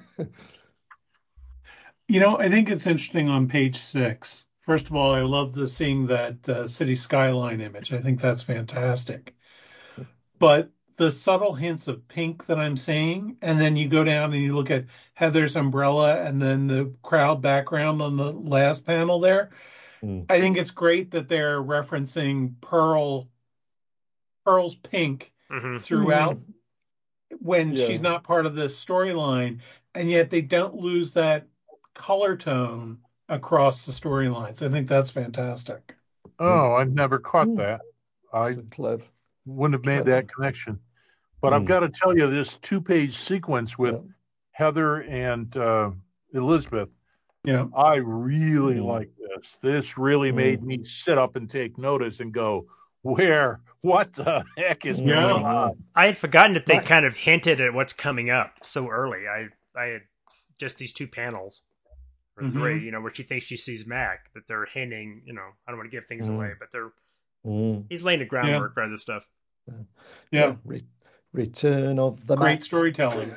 You know, I think it's interesting on page six. First of all, I love the seeing that uh, city skyline image. I think that's fantastic. But the subtle hints of pink that I'm seeing, and then you go down and you look at Heather's umbrella and then the crowd background on the last panel there. Mm. I think it's great that they're referencing Pearl, Pearl's pink hmm throughout when Yeah. she's not part of this storyline, and yet they don't lose that color tone across the storylines. I think that's fantastic. Oh, I've never caught Mm. that. I So clever. wouldn't have made Clever. that connection. But I've Mm. got to tell you, this two-page sequence with Yeah. Heather and uh, Elizabeth, Yeah. I really Mm. like this. This really Mm. made me sit up and take notice and go, where, what the heck is Yeah. going on? I had forgotten that they Right. kind of hinted at what's coming up so early. I I had just these two panels or Mhm. three, you know, where she thinks she sees Mac. That they're hinting, you know, I don't want to give things Mm. away, but they're Mm. he's laying the groundwork for other stuff. Yeah. Yeah. Re- Return of the Great Mac. storytelling.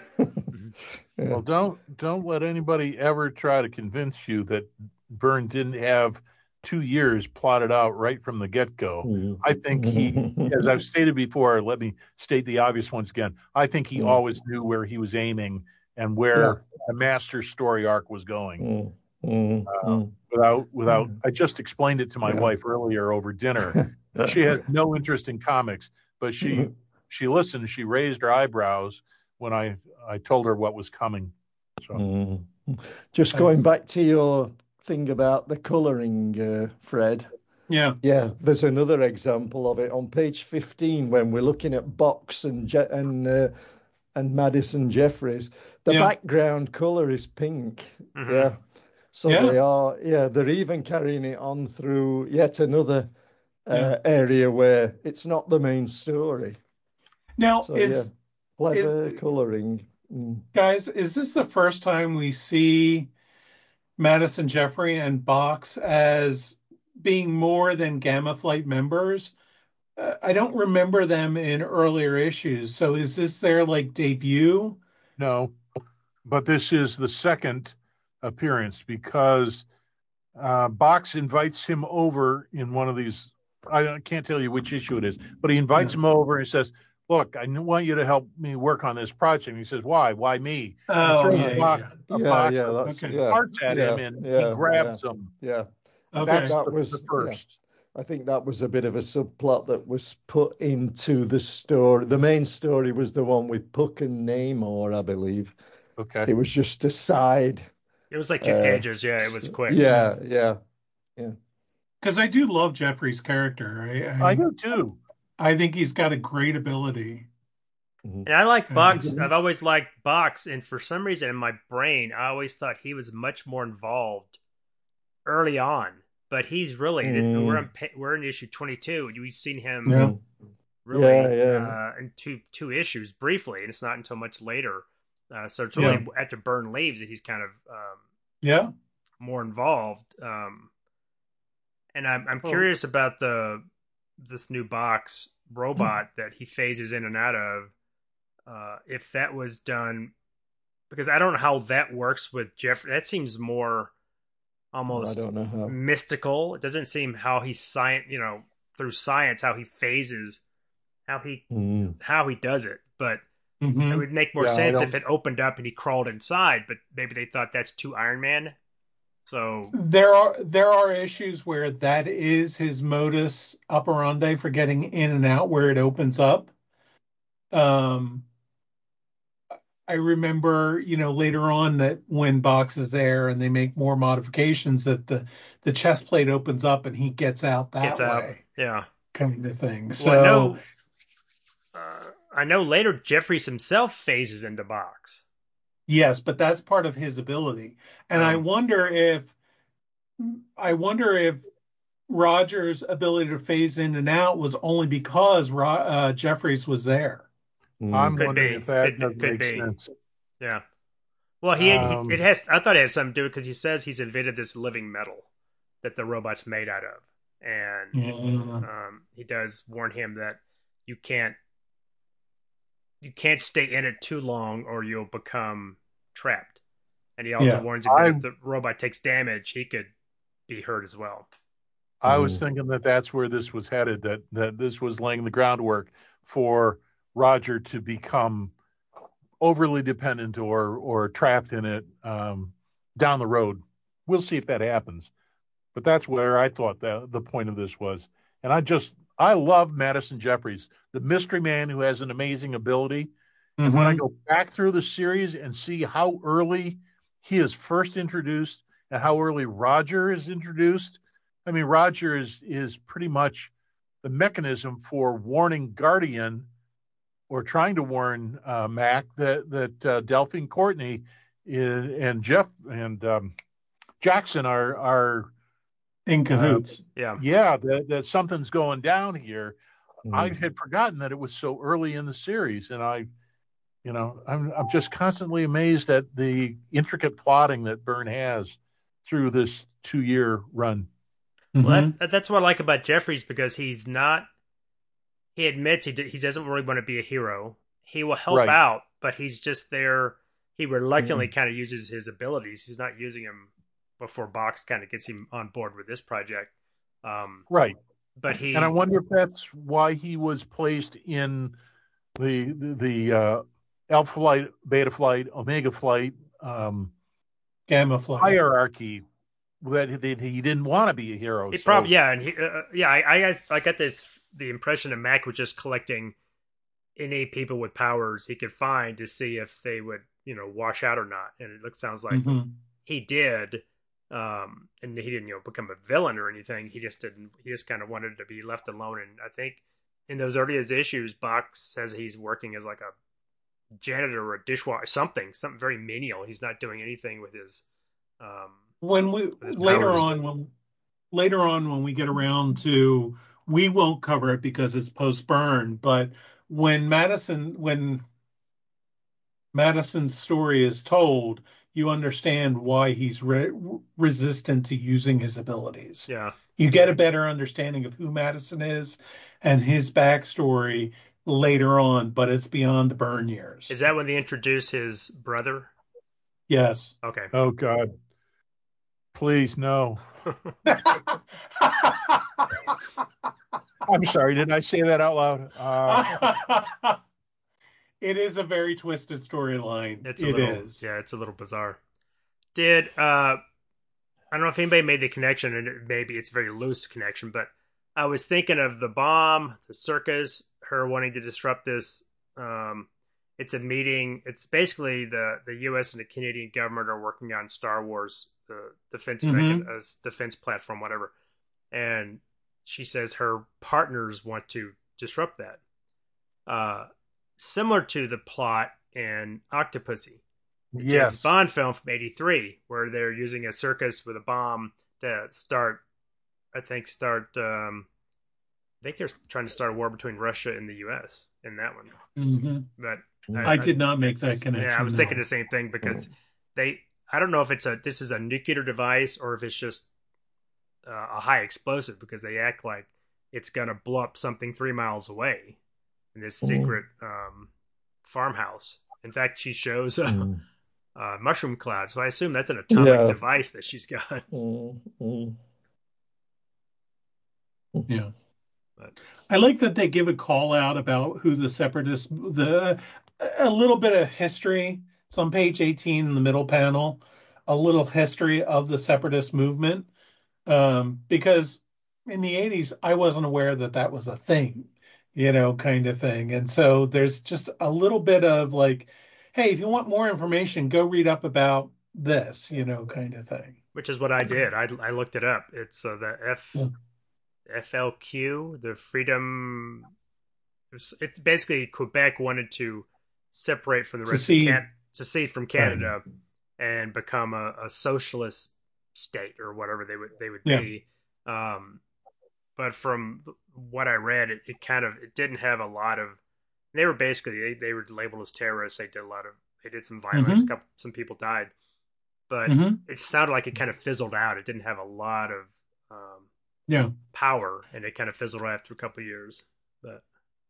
Yeah. Well, don't don't let anybody ever try to convince you that Byrne didn't have two years plotted out right from the get-go. Mm. I think he, as I've stated before, let me state the obvious once again. I think he Mm. always knew where he was aiming and where Yeah. the master story arc was going. Mm. Mm. Uh, Mm. without, without, Yeah. I just explained it to my Yeah. wife earlier over dinner. She has no interest in comics, but she she listened. She raised her eyebrows when I I told her what was coming. So Mm. Just Nice. going back to your thing about the colouring, uh, Fred. Yeah. Yeah, there's another example of it on page fifteen when we're looking at Box and Je- and uh, and Madison Jeffries. The Yeah. background colour is pink. Mhm. Yeah. So Yeah. they are, yeah, they're even carrying it on through yet another uh, Yeah. area where it's not the main story. Now, So is yeah, clever is colouring. Mm. guys, is this the first time we see Madison Jeffrey and Box as being more than Gamma Flight members? Uh, I don't remember them in earlier issues. So is this their like debut? no, but this is the second appearance because uh, Box invites him over in one of these. I can't tell you which issue it is, but he invites Yeah. him over and says, "Look, I want you to help me work on this project." And he says, "Why? Why me?" And Oh, throws yeah, a yeah, box, yeah. a Yeah, box yeah, of that's Okay. yeah, parts at yeah, him, and he yeah, yeah, grabs them. yeah. I Okay. think That's that the, was the yeah. first. I think that was a bit of a subplot that was put into the story. The main story was the one with Puck and Namor, I believe. Okay. It was just a side. It was like two Uh, pages. Yeah, it was s- quick. yeah, yeah, yeah. Because I do love Jeffrey's character. I, I I do too. I think he's got a great ability. Mhm. And I like And Box. he- I've always liked Box, and for some reason in my brain, I always thought he was much more involved early on. But he's really this, we're in Mm, pa- we're in issue twenty-two, and we've seen him Yeah. mhm. really Yeah, yeah. uh, in two two issues briefly, and it's not until much later. Uh, so it's Yeah. really after Byrne leaves that he's kind of um, Yeah. more involved. Um, and I'm I'm Well, curious about the this new Box robot that he phases in and out of. Uh, if that was done, because I don't know how that works with Jeffrey. That seems more I almost don't know how. mystical. It doesn't seem how he science, you know, through science how he phases, how he Mm. how he does it. But it hmm would make more yeah, I sense don't. if it opened up and he crawled inside. But maybe they thought that's too Iron Man. So There are there are issues where that is his modus operandi for getting in and out, where it opens up. Um, I remember, you know, later on that when Box is there and they make more modifications, that the the chest plate opens up and he gets out gets that out. way, Yeah. kind of thing. Well, I So know. Uh, I know later Jeffries himself phases into Box. yes, but that's part of his ability. And I Um, wonder if I wonder if Roger's ability to phase in and out was only because Ro- uh, Jeffries was there. I'm Mm. could wondering be. if that Could be. doesn't Could make be. sense. Yeah. Well, he, he it Um, has. I thought it had something to do because he says he's invented this living metal that the robot's made out of, and Yeah. um, he does warn him that you can't you can't stay in it too long or you'll become trapped. And he also Yeah. warns him that I if the robot takes damage, he could be hurt as well. I was Mm. thinking that that's where this was headed. That that this was laying the groundwork for Roger to become overly dependent or or trapped in it um, down the road. We'll see if that happens. But that's where I thought that the point of this was. And I just I love Madison Jeffries, the mystery man who has an amazing ability. And when I hmm go back through the series and see how early he is first introduced and how early Roger is introduced, I mean Roger is is pretty much the mechanism for warning Guardian or trying to warn uh, Mac that that uh, Delphine Courtney is, and Jeff and um, Jackson are are In uh, cahoots. Yeah. yeah that, that something's going down here. I Mm. had forgotten that it was so early in the series, and I, you know, I'm I'm just constantly amazed at the intricate plotting that Byrne has through this two year run. Well, hmm that, that's what I like about Jeffries because he's not he admits he d- he doesn't really want to be a hero. He will help Right. out, but he's just there. He reluctantly Mm. kind of uses his abilities. He's not using them before Box kind of gets him on board with this project. Um, Right. but he And I wonder if that's why he was placed in the the, the uh, Alpha Flight, Beta Flight, Omega Flight um, Gamma Flight. hierarchy. That, that he didn't want to be a hero. He so, probably yeah, and he, uh, yeah. I, I I got this the impression that Mac was just collecting any people with powers he could find to see if they would you know wash out or not. And it looks sounds like Mhm. he did, um, and he didn't you know become a villain or anything. He just didn't. He just kind of wanted to be left alone. And I think in those earliest issues, Box says he's working as like a janitor or a dishwasher, something, something very menial. He's not doing anything with his. Um, When we his later powers. on when later on when we get around to, we won't cover it because it's post burn, but when Madison when Madison's story is told, you understand why he's re- resistant to using his abilities. yeah. You get a better understanding of who Madison is and his backstory later on, but it's beyond the burn years. Is that when they introduce his brother? Yes. Okay. Oh God, please no. I'm sorry. Did I say that out loud? Uh, It is a very twisted storyline. It's a It little, is. yeah, it's a little bizarre. Did uh, I don't know if anybody made the connection, and maybe it's a very loose connection, but I was thinking of the bomb, the circus, her wanting to disrupt this. Um, it's a meeting. It's basically the the U S and the Canadian government are working on Star Wars, the defense Mhm. mechan- uh, defense platform, whatever. And she says her partners want to disrupt that. Uh, similar to the plot in Octopussy, the James yes. Bond film from eighty-three, where they're using a circus with a bomb to start, I think, start, um, I think they're trying to start a war between Russia and the U S in that one. Mhm. But I did not make that connection. yeah, I was no. thinking the same thing because they, I don't know if it's a, this is a nuclear device or if it's just uh, a high explosive because they act like it's going to blow up something three miles away in this secret um, farmhouse. In fact, she shows a, Mm. a mushroom cloud, so I assume that's an atomic Yeah. device that she's got. Mm, mm. Yeah. But I like that they give a call out about who the separatists, the a little bit of history. It's on page eighteen in the middle panel, a little history of the separatist movement. Um, because in the eighties, I wasn't aware that that was a thing, you know, kind of thing. And so there's just a little bit of like, hey, if you want more information, go read up about this, you know, kind of thing. which is what I did. I, I looked it up. It's uh, the F Yeah. F L Q, the Freedom. It's, it's basically Quebec wanted to separate from the rest Secede. of Can secede from Canada and become a, a socialist state or whatever they would they would Yeah. be. Um, but from what I read, it, it kind of it didn't have a lot of. They were basically they, they were labeled as terrorists. They did a lot of they did some violence. Mhm. A couple some people died, but Mhm. it sounded like it kind of fizzled out. It didn't have a lot of um, Yeah. power, and it kind of fizzled out after a couple of years. But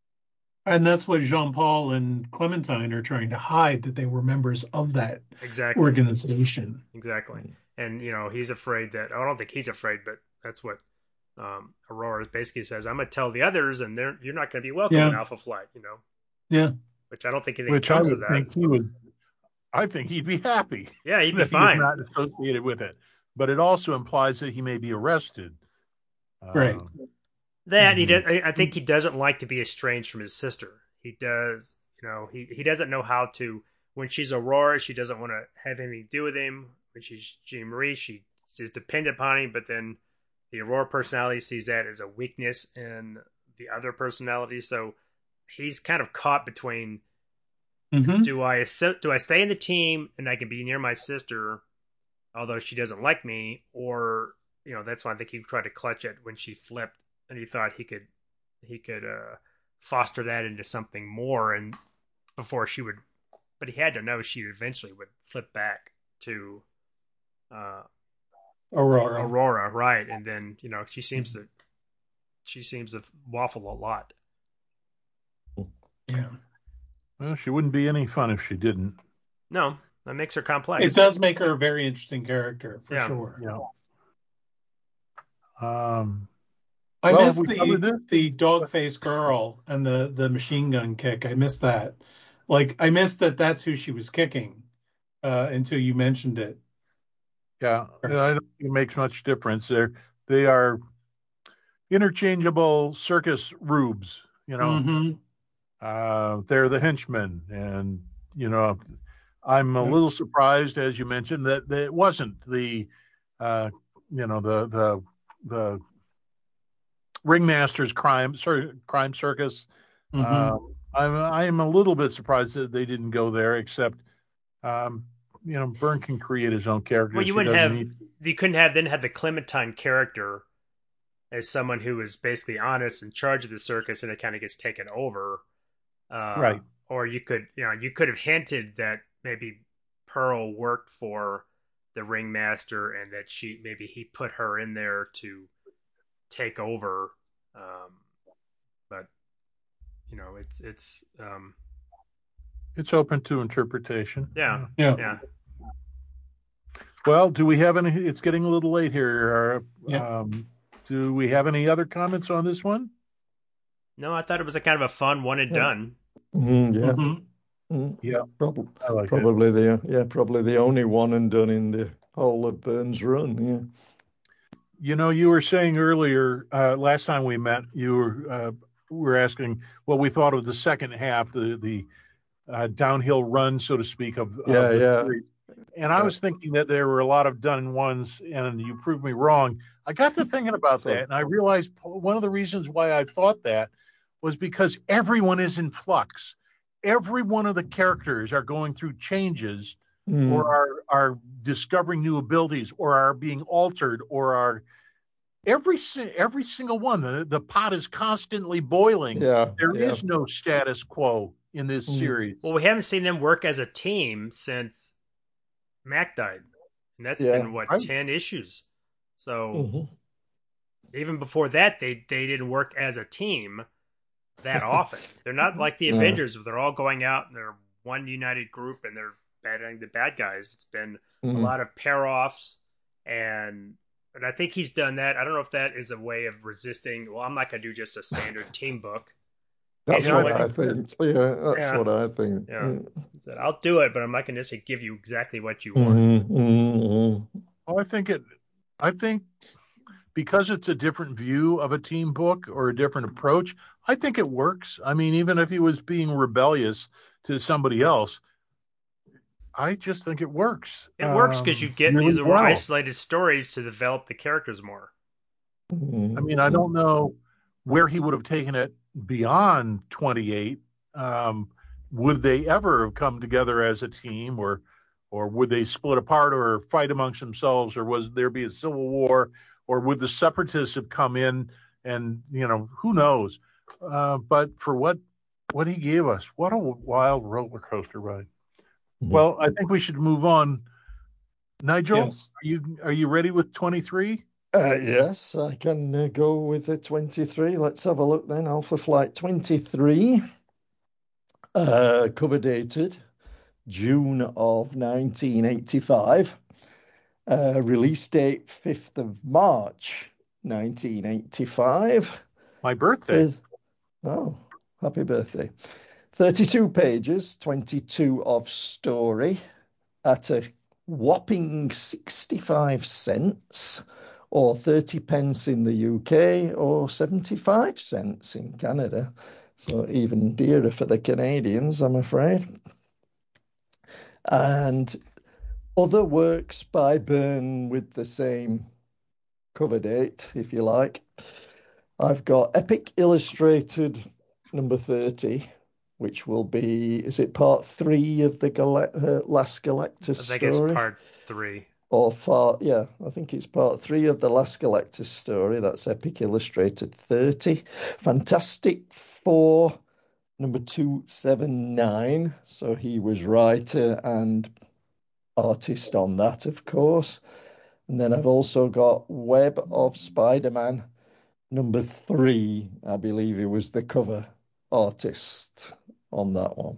And that's what Jean Paul and Clementine are trying to hide, that they were members of that exactly, organization. exactly, and you know he's afraid that I don't think he's afraid, but that's what um, Aurora basically says. I'm gonna tell the others, and they're you're not gonna be welcome Yeah. in Alpha Flight. You know, Yeah. which I don't think anything Which I comes would of that. think he would. I think he'd be happy Yeah, he'd be that he fine. is not associated with it. But it also implies that he may be arrested. Right. Um, That he Mhm. does. I I think he doesn't like to be estranged from his sister. He does. You know, he he doesn't know how to. When she's Aurora, she doesn't want to have anything to do with him. When she's Jean Marie, she is dependent upon him. But then the Aurora personality sees that as a weakness in the other personality. So he's kind of caught between: Mhm. do I do I stay in the team and I can be near my sister, although she doesn't like me, or you know that's why I think he tried to clutch it when she flipped, and he thought he could he could uh, foster that into something more, and before she would, but he had to know she eventually would flip back to uh, Aurora. Aurora, right? And then you know she seems to she seems to waffle a lot. Yeah. Well, she wouldn't be any fun if she didn't. No, that makes her It complex. does make her a very interesting character, for Yeah. sure. Yeah. Um, I well, have missed we covered the this? the dog face girl and the the machine gun kick. I missed that. Like I missed that that's who she was kicking uh, until you mentioned it. Yeah, I don't think it makes much difference. They're they are interchangeable circus rubes. You know, Mm-hmm. uh, they're the henchmen, and you know, I'm a Yep. little surprised, as you mentioned, that, that it wasn't the, uh, you know, the the the ringmaster's crime sorry, crime circus. Mm-hmm. Uh, I'm I'm a little bit surprised that they didn't go there, except um, you know, Byrne can create his own Well, characters. you He wouldn't doesn't have, need. you couldn't have then have the Clementine character as someone who is basically honest in charge of the circus, and it kind of gets taken over. Uh, Right. or you could, you know, you could have hinted that maybe Pearl worked for the ringmaster, and that she maybe he put her in there to take over. Um, but you know, it's it's um, It's open to interpretation. yeah, Yeah. yeah. Well, do we have any? It's getting a little late here. Yeah. Um, do we have any other comments on this one? No, I thought it was a kind of a fun one and Yeah. done. Mm, yeah. Mm-hmm. Mm. Yeah, Probably, I like it. probably the yeah, probably the only one and done in the whole of Byrne's run. Yeah. You know, you were saying earlier, uh, last time we met, you were uh, were asking what we thought of the second half, the the uh, downhill run, so to speak, of, of Yeah, the yeah. series. And I Yeah. was thinking that there were a lot of done ones, and you proved me wrong. I got to thinking about So that, and I realized one of the reasons why I thought that was because everyone is in flux. Every one of the characters are going through changes, or mm, are are discovering new abilities, or are being altered, or are every si- every single one. The the pot is constantly boiling. yeah, There yeah. is no status quo in this Mm, series. Well, we haven't seen them work as a team since Mac died, and that's yeah. been what Right. ten issues. So Mhm. even before that, they they didn't work as a team that often. They're not like the No. Avengers, where they're all going out and they're one united group and they're battling the bad guys. It's been a Mm. lot of pair offs, and and I think he's done that. I don't know if that is a way of resisting. Well, I'm not going to do just a standard team book. That's You know what what? I think. Yeah, that's Yeah, what I think. yeah. Yeah. He said, I'll do it, but I'm not going to necessarily give you exactly what you want. Mhm, mhm, Oh, I think it. I think because it's a different view of a team book or a different approach, I think it works. I mean, even if he was being rebellious to somebody else, I just think it works. It works because you Um, get really these more well. isolated stories to develop the characters more. mhm, I mean, I don't know where he would have taken it beyond twenty-eight. Um, would they ever have come together as a team, or or would they split apart or fight amongst themselves, or was there be a civil war, or would the separatists have come in, and you know, who knows? Uh, but for what what he gave us, what a wild roller coaster ride. mhm. Well, I think we should move on. Nigel, Yes. are you are you ready with twenty-three? Uh, yes, I can uh, go with the twenty-three. Let's have a look then. Alpha Flight twenty-three, uh, cover dated June of nineteen eighty-five. Uh, release date fifth of March nineteen eighty-five. My birthday. With, oh, happy birthday. thirty-two pages, twenty-two of story at a whopping sixty-five cents, or thirty pence in the U K, or seventy-five cents in Canada. So even dearer for the Canadians, I'm afraid. And other works by Byrne with the same cover date, if you like. I've got Epic Illustrated number thirty, which will be, is it part three of the Gal- uh, Last Galactus I think story? it's part three. Or far, yeah, I think it's part three of the Last Galactus story. That's Epic Illustrated thirty. Fantastic Four, number two seventy-nine. So he was writer and artist on that, of course. And then I've also got Web of Spider-Man, number three. I believe he was the cover artist on that one.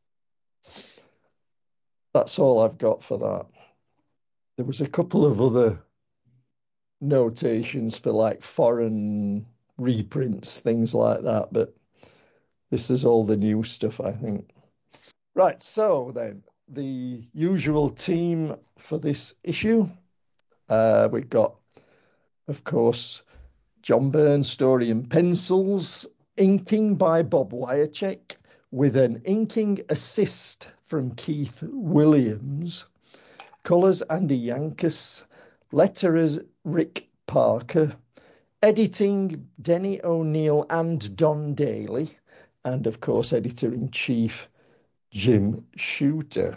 That's all I've got for that. There was a couple of other notations for like foreign reprints, things like that, but this is all the new stuff, I think. Right, so then, the usual team for this issue. Uh, we've got, of course, John Byrne, story and pencils, inking by Bob Wiacek, with an inking assist from Keith Williams, colours Andy Yankus, letterers Rick Parker, editing Denny O'Neill and Don Daly, and of course editor-in-chief Jim Shooter.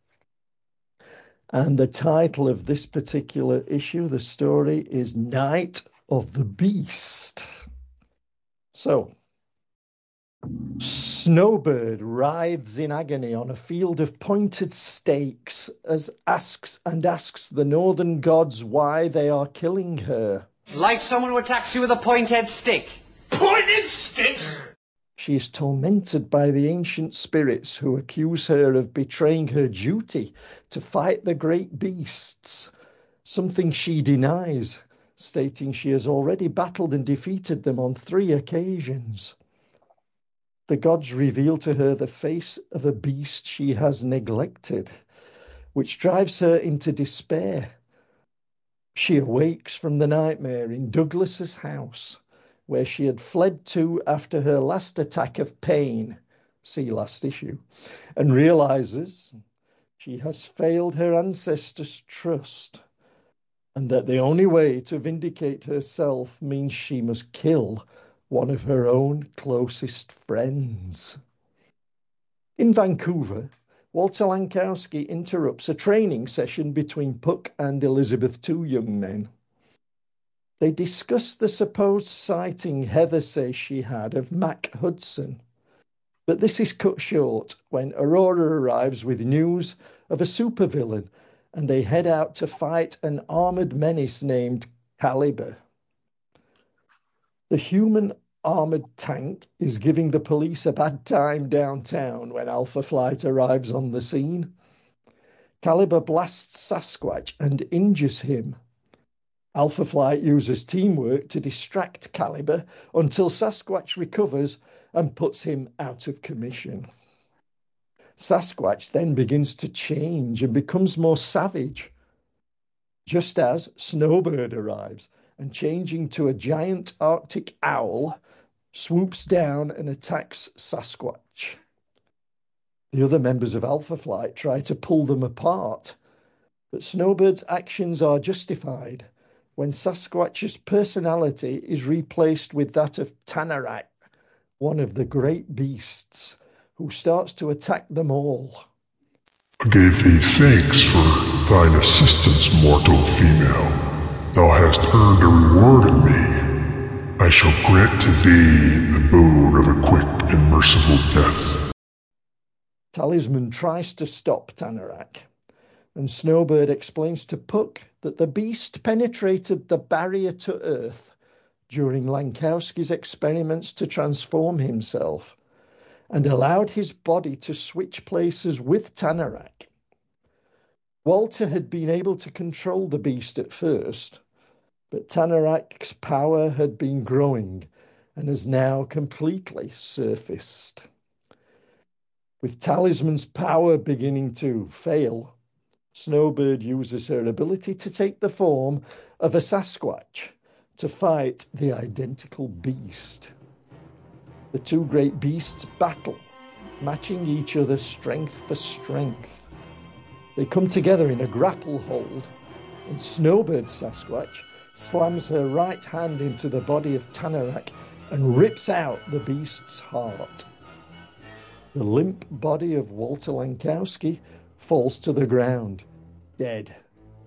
And the title of this particular issue, the story, is Night of the Beast. So, Snowbird writhes in agony on a field of pointed stakes as asks and asks the northern gods why they are killing her. Like someone who attacks you with a pointed stick. Pointed sticks? She is tormented by the ancient spirits who accuse her of betraying her duty to fight the great beasts, something she denies, stating she has already battled and defeated them on three occasions. The gods reveal to her the face of a beast she has neglected, which drives her into despair. She awakes from the nightmare in Douglas's house, where she had fled to after her last attack of pain, see last issue, and realizes she has failed her ancestors' trust, and that the only way to vindicate herself means she must kill one of her own closest friends. In Vancouver, Walter Lankowski interrupts a training session between Puck and Elizabeth, two young men. They discuss the supposed sighting Heather says she had of Mac Hudson, but this is cut short when Aurora arrives with news of a supervillain, and they head out to fight an armoured menace named Caliber. The human armoured tank is giving the police a bad time downtown when Alpha Flight arrives on the scene. Caliber blasts Sasquatch and injures him. Alpha Flight uses teamwork to distract Caliber until Sasquatch recovers and puts him out of commission. Sasquatch then begins to change and becomes more savage, just as Snowbird arrives and, changing to a giant Arctic owl, swoops down and attacks Sasquatch. The other members of Alpha Flight try to pull them apart, but Snowbird's actions are justified when Sasquatch's personality is replaced with that of Tanarak, one of the great beasts, who starts to attack them all. I gave thee thanks for thine assistance, mortal female. Thou hast earned a reward of me. I shall grant to thee the boon of a quick and merciful death. Talisman tries to stop Tanarak, and Snowbird explains to Puck that the beast penetrated the barrier to Earth during Lankowski's experiments to transform himself, and allowed his body to switch places with Tanarak. Walter had been able to control the beast at first, but Tanarak's power had been growing and has now completely surfaced. With Talisman's power beginning to fail, Snowbird uses her ability to take the form of a Sasquatch to fight the identical beast. The two great beasts battle, matching each other strength for strength. They come together in a grapple hold, and Snowbird Sasquatch slams her right hand into the body of Tanarak and rips out the beast's heart. The limp body of Walter Lankowski falls to the ground, dead.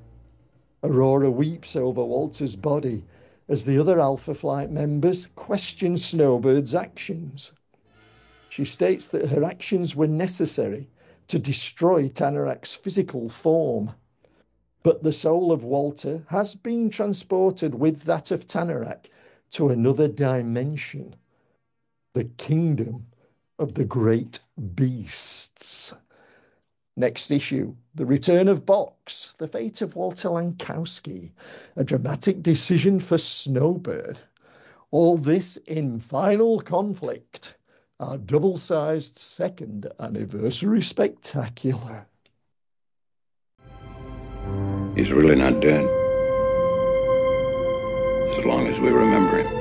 Aurora weeps over Walter's body as the other Alpha Flight members question Snowbird's actions. She states that her actions were necessary to destroy Tanarak's physical form, but the soul of Walter has been transported with that of Tanarak to another dimension, the kingdom of the great beasts. Next issue, The Return of Box, The Fate of Walter Lankowski, a dramatic decision for Snowbird. All this in Final Conflict, our double-sized second anniversary spectacular. He's really not dead. As long as we remember him.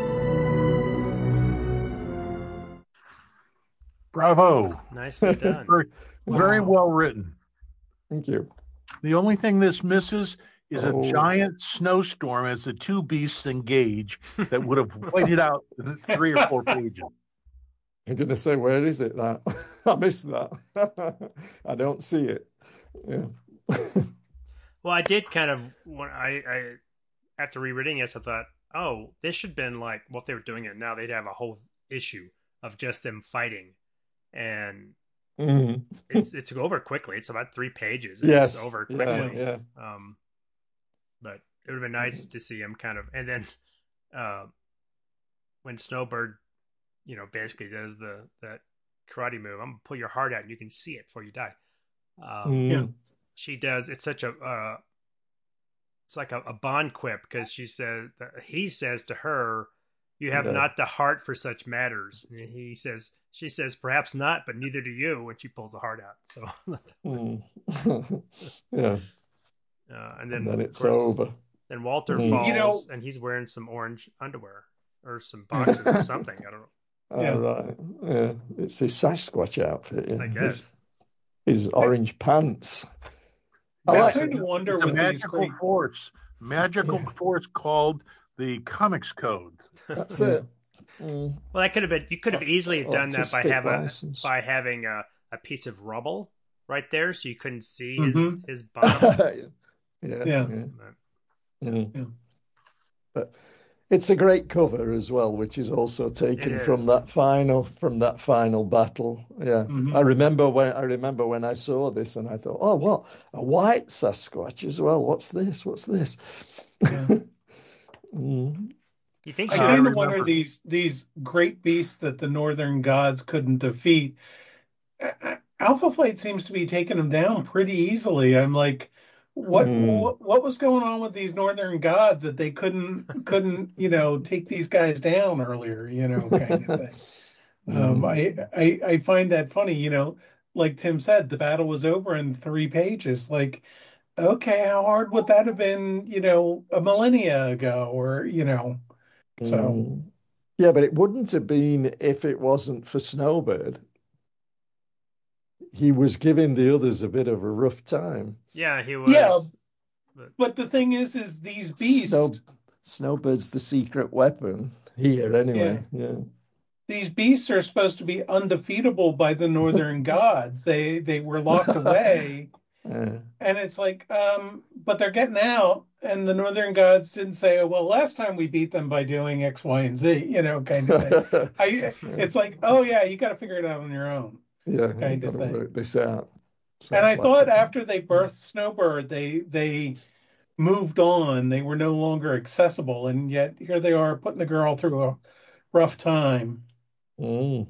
Bravo. Nicely done. Very, very well written. Thank you. The only thing this misses is Oh. a giant snowstorm as the two beasts engage that would have whited out the three or four pages. I'm going to say, where is it, that? I missed that. I don't see it. Yeah. Well, I did kind of, when I, I after rereading this, I thought, oh, this should have been like, well, if they were doing it now, they'd have a whole issue of just them fighting. And Mhm. it's it's over quickly. It's about three pages. And Yes. It's over Yeah, quickly. yeah. Um, but it would have been nice to see him kind of, and then uh, when Snowbird, you know, basically does the that karate move, I'm gonna pull your heart out and you can see it before you die. Um, Mm. Yeah. She does. It's such a, uh, it's like a, a Bond quip because she says that he says to her, "You have Yeah. not the heart for such matters." And he says, she says, "Perhaps not, but neither do you." When she pulls the heart out, so Mm. Yeah. uh, and then And then of it's course, over. Then Walter Mm. falls, You know- and he's wearing some orange underwear or some boxers or something. I don't know. All Yeah. right. Yeah. It's his Sasquatch outfit. Yeah. I His, guess. his orange pants. I I like kind of wonder It's a with these magical great. force. Magical Yeah. force called the Comics Code. That's Yeah. it. Mm. Well, that could have been. You could have easily have done that by Artistic having license. by having a, a piece of rubble right there, so you couldn't see his Mhm. his bottom. yeah. Yeah. Yeah. But, Mm. Yeah. But it's a great cover as well, which is also taken It from is. that final from that final battle. Yeah, Mhm. I remember when I remember when I saw this, and I thought, oh, what a white Sasquatch as well. What's this? What's this? Yeah. Mm. you think I she Uh, kind would- of wonder remember. these these great beasts that the northern gods couldn't defeat. A- A- Alpha Flight seems to be taking them down pretty easily. I'm like, what Hmm. what, what was going on with these northern gods that they couldn't couldn't you know take these guys down earlier? You know, kind of thing. Um, Mm. I, I I find that funny. You know, like Tim said, the battle was over in three pages. Like, okay, how hard would that have been? You know, a millennia ago, or you know, so. Mm. Yeah, but it wouldn't have been if it wasn't for Snowbird. He was giving the others a bit of a rough time. Yeah, he was. Yeah, but- But the thing is, is these beasts, Snow, Snowbird's the secret weapon here, anyway. Yeah. these beasts are supposed to be undefeatable by the northern gods. They they were locked away, Yeah. and it's like, um, but they're getting out, and the northern gods didn't say, oh, well, last time we beat them by doing X, Y, and Z, you know, kind of thing. I, it's like, oh yeah, you got to figure it out on your own. Yeah, Kind you've of got to thing. work this out. And I Sounds thought like it. after they birthed Snowbird, they they moved on. They were no longer accessible, and yet here they are putting the girl through a rough time. Mm.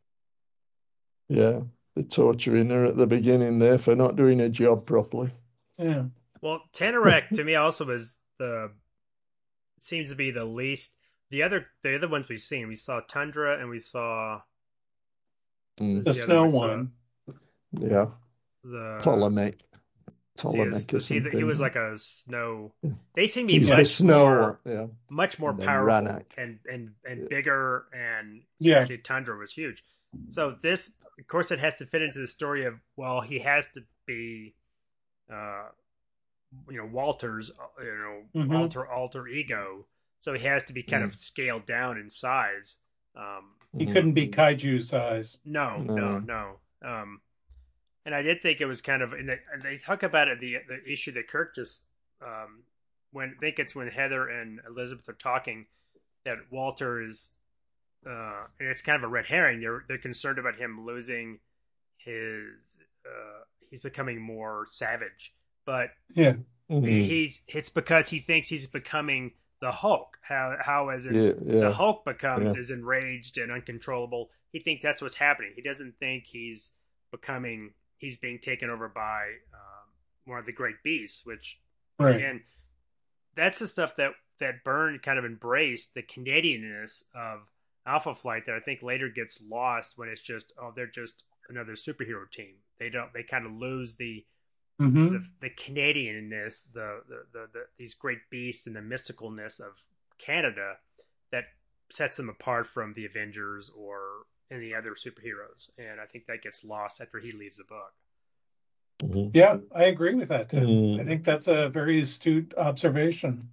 Yeah, they're torturing her at the beginning there for not doing her job properly. Yeah. Well, Tanorak to me also was the seems to be the least. The other the other ones we've seen, we saw Tundra and we saw Mm. The other snow we saw one. Yeah, the Ptolemaic. he, Ptolemaic is- or was he, the- he something. was like a snow. Yeah. They seem to be He's the much snow. more, Yeah. much more And then powerful Ranak. and and and Yeah. bigger, and Yeah. especially Tundra was huge. So this, of course, it has to fit into the story of, well, he has to be, uh, you know, Walter's, uh, you know, Mhm. alter alter ego. So he has to be kind Mm. of scaled down in size. Um, He Mhm. couldn't be kaiju size. no, no, no. Um, and I did think it was kind of, and they, and they talk about it, the the issue that Kirk just, um, when I think it's when Heather and Elizabeth are talking, that Walter is, uh, and it's kind of a red herring. They're they're concerned about him losing his, uh, he's becoming more savage, but Yeah. Mhm. he's it's because he thinks he's becoming the Hulk. How how as in Yeah, yeah. the Hulk becomes Yeah. is enraged and uncontrollable. He thinks that's what's happening. He doesn't think he's becoming he's being taken over by um, one of the great beasts. Which Right. again, that's the stuff that that Byrne kind of embraced, the Canadianness of Alpha Flight that I think later gets lost when it's just oh they're just another superhero team. They don't they kind of lose the Mm-hmm. the, the Canadianness, the, the, the, the these great beasts and the mysticalness of Canada that sets them apart from the Avengers or any other superheroes. And I think that gets lost after he leaves the book. Mhm. Yeah, I agree with that, Tim. Mm. I think that's a very astute observation.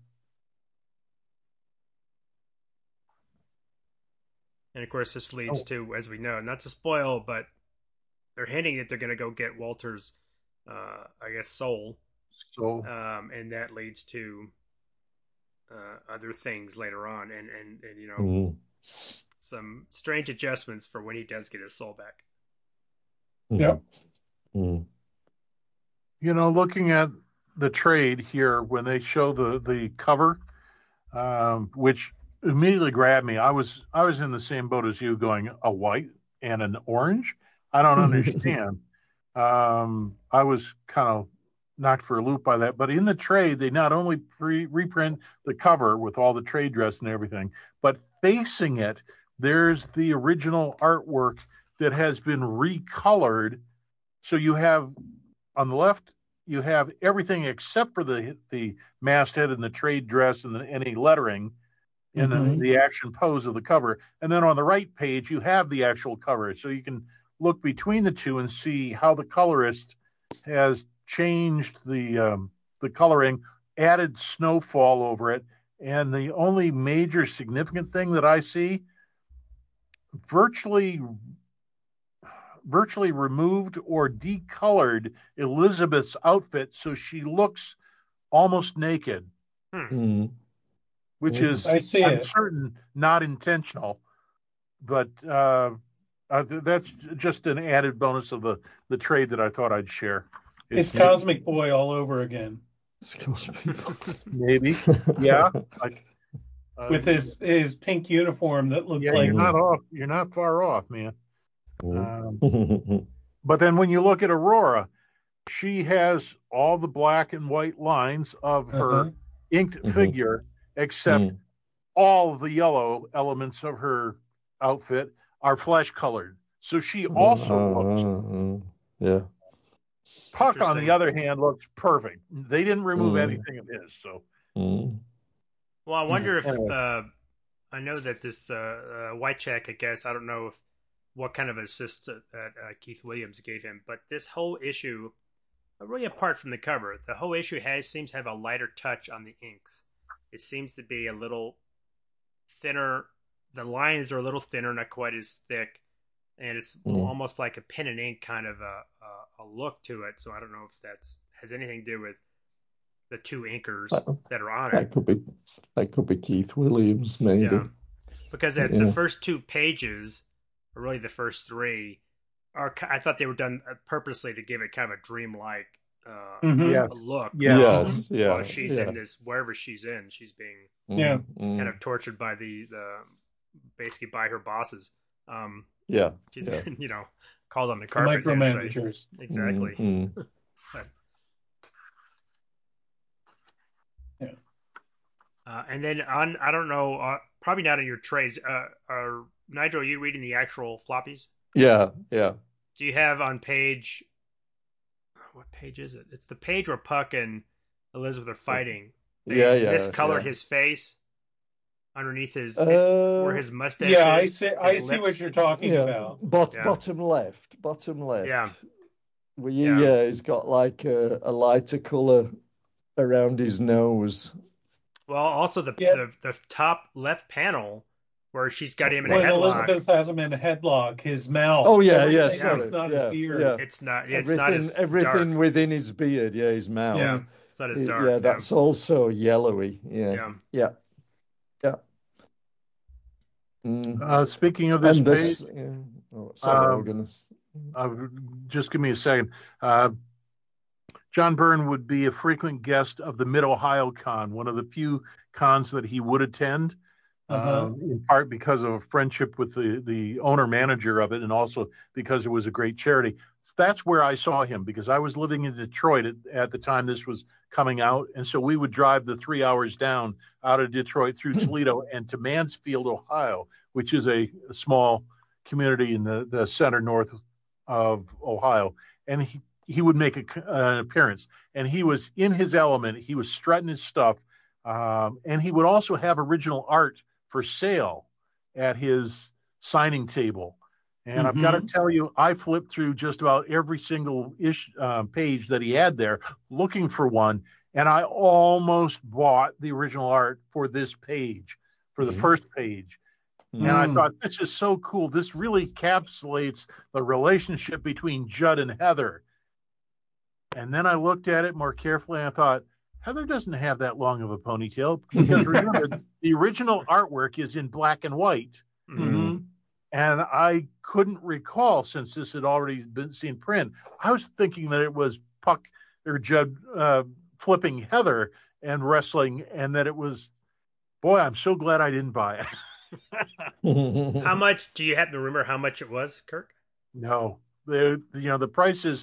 And of course, this leads to, as we know, not to spoil, but they're hinting that they're going to go get Walter's, uh, I guess, soul. So Um, and that leads to uh, other things later on. And, and, and you know, Mm. some strange adjustments for when he does get his soul back. Yep. Mm. you know, looking at the trade here when they show the the cover, um, which immediately grabbed me. I was I was in the same boat as you, going a white and an orange. I don't understand. um, I was kind of knocked for a loop by that. But in the trade, they not only pre- reprint the cover with all the trade dress and everything, but facing it, there's the original artwork that has been recolored. So you have on the left, you have everything except for the the masthead and the trade dress and the, any lettering in Mhm. the, the action pose of the cover. And then on the right page, you have the actual cover. So you can look between the two and see how the colorist has changed the um, the coloring, added snowfall over it. And the only major significant thing that I see, virtually virtually removed or decolored Elizabeth's outfit so she looks almost naked, Mm. which Mm. is, I see I'm it. certain, not intentional. But uh, uh, that's just an added bonus of the, the trade that I thought I'd share. It's Cosmic Boy all over again Excuse people. Maybe, yeah. Like, uh, with his his pink uniform that looked yeah, like you're not off. You're not far off, man. Mm. Um, but then when you look at Aurora, she has all the black and white lines of her Uh-huh. inked Mhm. figure, except Mm. all the yellow elements of her outfit are flesh colored. So she also Uh, looks. uh, yeah. Puck, on the Interesting. other hand, looks perfect. They didn't remove Mm. anything of his. So Mm. Well, I wonder if Anyway. uh, I know that this uh, uh, Whitecheck, I guess I don't know if, what kind of assist that uh, Keith Williams gave him, but this whole issue, uh, really apart from the cover, the whole issue has seems to have a lighter touch on the inks. It seems to be a little thinner. The lines are a little thinner, not quite as thick, and it's Mm. almost like a pen and ink kind of a, a, a look to it. So I don't know if that's has anything to do with the two inkers That- that are on it. That could be that could be Keith Williams, maybe. Yeah, because the, Yeah. the first two pages, or really the first three, are ki- I thought they were done purposely to give it kind of a dreamlike uh, Mhm. yeah, a look. Yeah. Yes, yeah. While she's yeah. in this, wherever she's in, she's being Yeah. Mm. kind of tortured by the, the basically by her bosses. Um, Yeah. she's yeah. been, you know, called on the the carpet. that's right. micromanagers. Exactly. Mm. Mm. Uh, and then on, I don't know, uh, probably not in your trays. Uh, are Nigel, are you reading the actual floppies? Yeah, yeah. Do you have on page? What page is it? It's the page where Puck and Elizabeth are fighting. They Yeah, yeah. miscolored yeah. his face underneath his Uh, where his mustache Yeah, I is. see. I his see lips. what you're talking yeah. about. Bot- Yeah. Bottom left. Bottom left. Yeah. Well, yeah, Yeah. yeah, he's got like a, a lighter color around his nose. Well, also the, Yeah. the the top left panel where she's got him in a When headlock. Elizabeth has him in a headlock, his mouth. Oh yeah, yeah. everything, Sorry, It's not yeah, his beard. yeah. It's not. It's everything, not as everything dark. within his beard. Yeah, his mouth. Yeah, it's not as It- dark. yeah, that's also yellowy. Yeah, yeah. yeah, yeah. Mm. uh, speaking of this And page, this. Yeah. Oh, sorry, Um, I'm gonna. uh, just give me a second. Uh, John Byrne would be a frequent guest of the Mid-Ohio Con, one of the few cons that he would attend, Uh-huh. uh, in part because of a friendship with the, the owner-manager of it, and also because it was a great charity. So that's where I saw him, because I was living in Detroit at, at the time this was coming out, and so we would drive the three hours down out of Detroit through Toledo and to Mansfield, Ohio, which is a, a small community in the, the center north of Ohio. And he, he would make a, an appearance, and he was in his element. He was strutting his stuff, um, and he would also have original art for sale at his signing table. And mm-hmm. I've got to tell you, I flipped through just about every single ish, uh, page that he had there looking for one, and I almost bought the original art for this page, for the mm-hmm. first page. Mm. And I thought, this is so cool. This really encapsulates the relationship between Judd and Heather. And then I looked at it more carefully, and I thought, Heather doesn't have that long of a ponytail, because remember, the original artwork is in black and white. Mm-hmm. And I couldn't recall, since this had already been seen print. I was thinking that it was Puck or Judd uh, flipping Heather and wrestling, and that it was, boy, I'm so glad I didn't buy it. How much, do you happen to remember how much it was, Kirk? No. The, you know, the prices,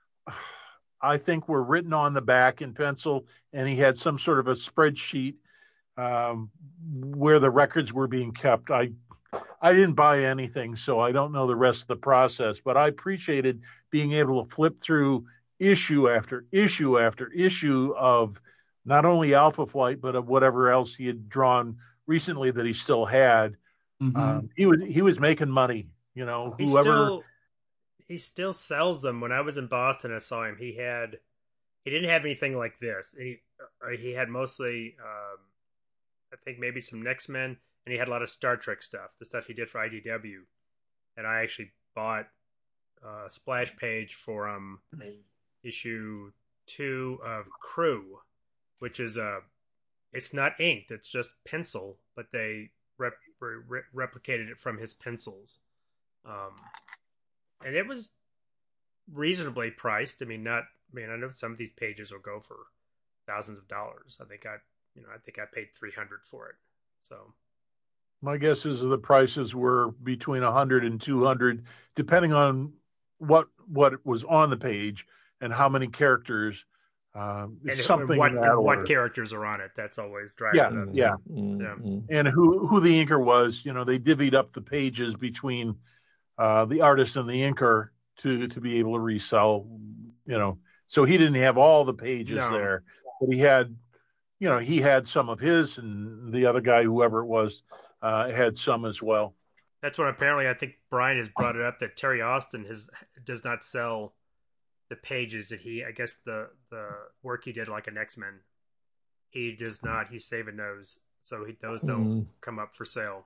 I think, were written on the back in pencil, and he had some sort of a spreadsheet um, where the records were being kept. I I didn't buy anything, so I don't know the rest of the process, but I appreciated being able to flip through issue after issue after issue of not only Alpha Flight, but of whatever else he had drawn recently that he still had. Mm-hmm. Um, he was he was making money, you know. He whoever still, he still sells them. When I was in Boston, I saw him. He had he didn't have anything like this. He he had mostly, um, I think, maybe some X-Men, and he had a lot of Star Trek stuff, the stuff he did for I D W. And I actually bought a splash page for um issue two of Crew, which is a, it's not inked, it's just pencil, but they rep, re, replicated it from his pencils. Um, and it was reasonably priced. I mean, not, I mean, I know some of these pages will go for thousands of dollars. I think I, you know, I think I paid three hundred for it. So my guess is the prices were between a hundred and two hundred, depending on what, what was on the page and how many characters. Um, and something what, in that and what order. characters are on it. That's always drives yeah, it up. Yeah. yeah. And who, who the inker was, you know, they divvied up the pages between uh, the artist and the inker to, to be able to resell, you know, so he didn't have all the pages no. there, but he had, you know, he had some of his, and the other guy, whoever it was, uh, had some as well. That's what apparently I think Brian has brought it up, that Terry Austin has does not sell the pages that he, I guess the the work he did like an X-Men, he does not, he's saving those, so he, those don't mm. come up for sale.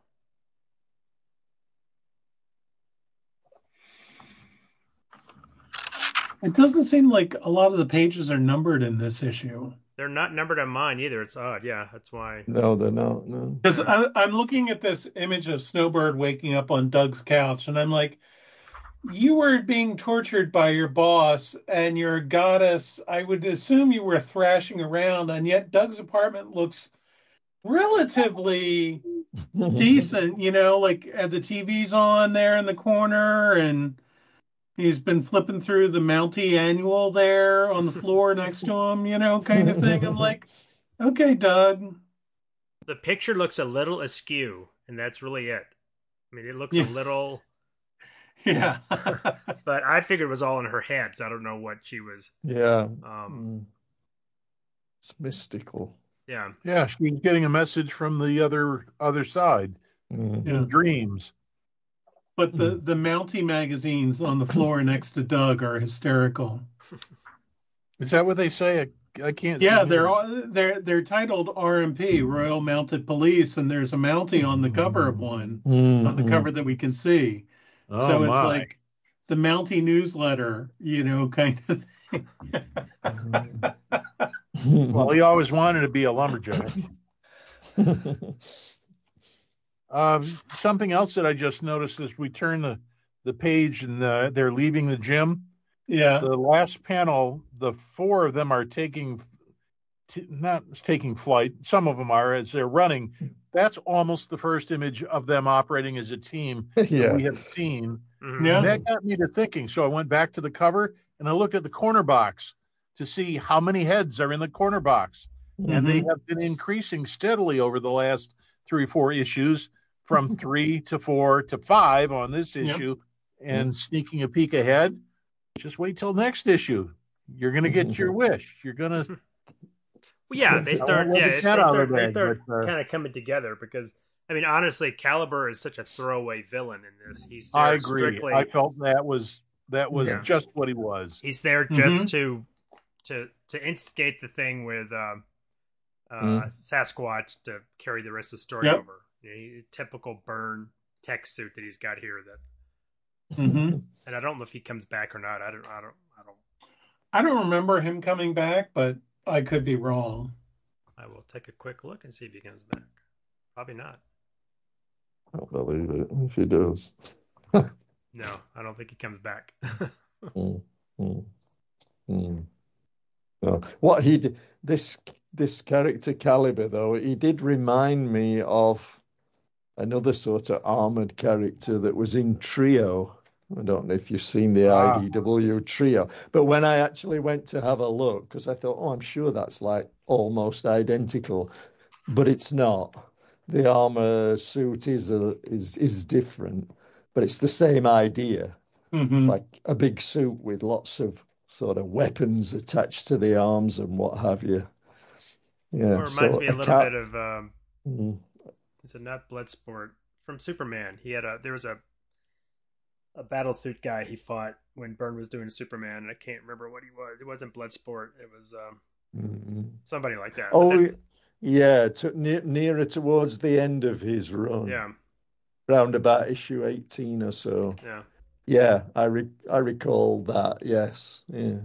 It doesn't seem like a lot of the pages are numbered in this issue. They're not numbered on mine either. It's odd. Yeah, that's why. No, they're not. No, because I'm looking at this image of Snowbird waking up on Doug's couch, and I'm like, you were being tortured by your boss and your goddess. I would assume you were thrashing around, and yet Doug's apartment looks relatively decent. You know, like uh, the T V's on there in the corner, and he's been flipping through the Mountie annual there on the floor next to him, you know, kind of thing. I'm like, okay, Doug. The picture looks a little askew, and that's really it. I mean, it looks yeah. a little... Yeah. But I figured it was all in her head, so I don't know what she was... Yeah. Um, it's mystical. Yeah. Yeah, she's getting a message from the other other side mm-hmm. in yeah. dreams. But the, the Mountie magazines on the floor next to Doug are hysterical. Is that what they say? I, I can't. Yeah, they're all, they're they're titled R M P, Royal Mounted Police, and there's a Mountie on the cover of one, mm-hmm. on the cover that we can see. Oh, so it's my. like the Mountie newsletter, you know, kind of thing. Well, he always wanted to be a lumberjack. Uh, something else that I just noticed is we turn the, the page and the, they're leaving the gym. Yeah. The last panel, the four of them are taking, t- not taking flight. Some of them are as they're running. That's almost the first image of them operating as a team that Yeah. we have seen. Mhm. Yeah. And that got me to thinking. So I went back to the cover and I looked at the corner box to see how many heads are in the corner box. And they Mhm. have been increasing steadily over the last three, four issues, from three to four to five on this Yep. issue, and sneaking a peek ahead. Just wait till next issue. You're going to get your wish. You're going to. Well, yeah, they I start. won't let Yeah, the they cat out of start. the They bag, start but, uh, kind of coming together because I mean, honestly, Caliber is such a throwaway villain in this. He's there I agree. strictly. I felt that was that was Yeah. just what he was. He's there just Mhm. to to to instigate the thing with um, uh, Mm. Sasquatch to carry the rest of the story Yep. over. You know, he- typical Byrne tech suit that he's got here. That, Mhm. and I don't know if he comes back or not. I don't. I don't. I don't. I don't remember him coming back, but I could be wrong. I will take a quick look and see if he comes back. Probably not. I'll believe it if he does. No, I don't think he comes back. Mm, mm, mm. No. What he did, this this character Caliber though, he did remind me of another sort of armored character that was in Trio. I don't know if you've seen the Ah. I D W Trio, but when I actually went to have a look, because I thought, oh, I'm sure that's like almost identical, but it's not. The armor suit is a, is is different, but it's the same idea, Mhm. like a big suit with lots of sort of weapons attached to the arms and what have you. Yeah, Well, it reminds so me a a little cat. bit of um, Mm, is it not Bloodsport from Superman? He had a there was a a battle suit guy he fought when Byrne was doing Superman, and I can't remember what he was. It wasn't Bloodsport. It was um, mm. somebody like that. But Oh, that's, yeah, to, near, nearer towards the end of his run, yeah, round about issue eighteen or so. yeah. Yeah, I re I recall that. Yes, yeah.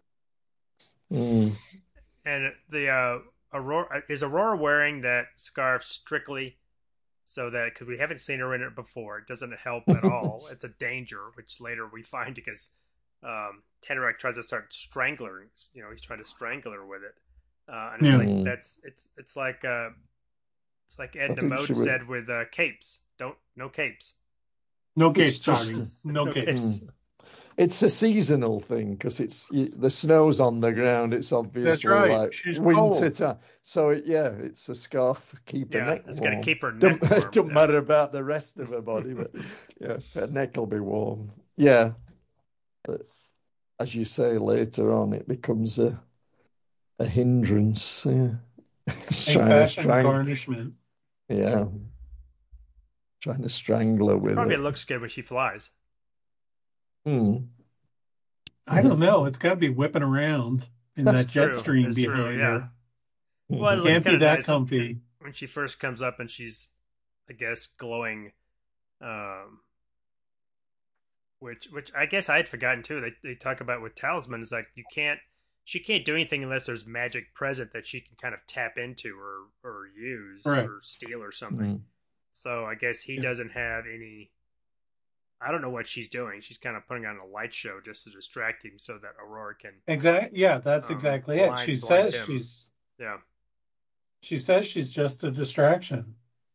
Mm. And the uh, Aurora is Aurora wearing that scarf strictly so that because we haven't seen her in it before, it doesn't help at all. It's a danger, which later we find because um, Teneric tries to start strangling. You know, he's trying to strangle her with it, uh, and it's Yeah. like Mm. that's it's it's like uh, it's like Ed I think Demote she would- said with uh, capes. Don't no capes. No It's capes, just- Charlie. No No capes. capes. Mm. It's a seasonal thing because it's you, the snow's on the ground. It's obviously right. like She's winter cold. time. So it, yeah, it's a scarf to keep her Yeah, neck it's warm. gonna keep her Don't, neck warm. it don't Yeah. matter about the rest of her body, but yeah, her neck will be warm. Yeah, but as you say later on, it becomes a a hindrance. Yeah, It's A trying to fashion strangle. garnishment. Yeah, trying to strangle her with Probably it. looks good when she flies. Hmm. I don't know. It's got to be whipping around in that It's jet true. stream It's true, behind yeah. her. Well, it looks Can't be kind of that nice comfy. when she first comes up and she's, I guess, glowing. Um, which, which I guess I had forgotten too. They they talk about with talisman is like you can't, she can't do anything unless there's magic present that she can kind of tap into or or use Right. or steal or something. Mm. So I guess he Yeah. doesn't have any. I don't know what she's doing. She's kind of putting on a light show just to distract him so that Aurora can. Exactly. Yeah, that's Um, exactly it. blind- She blind says him. she's Yeah. she says she's just a distraction.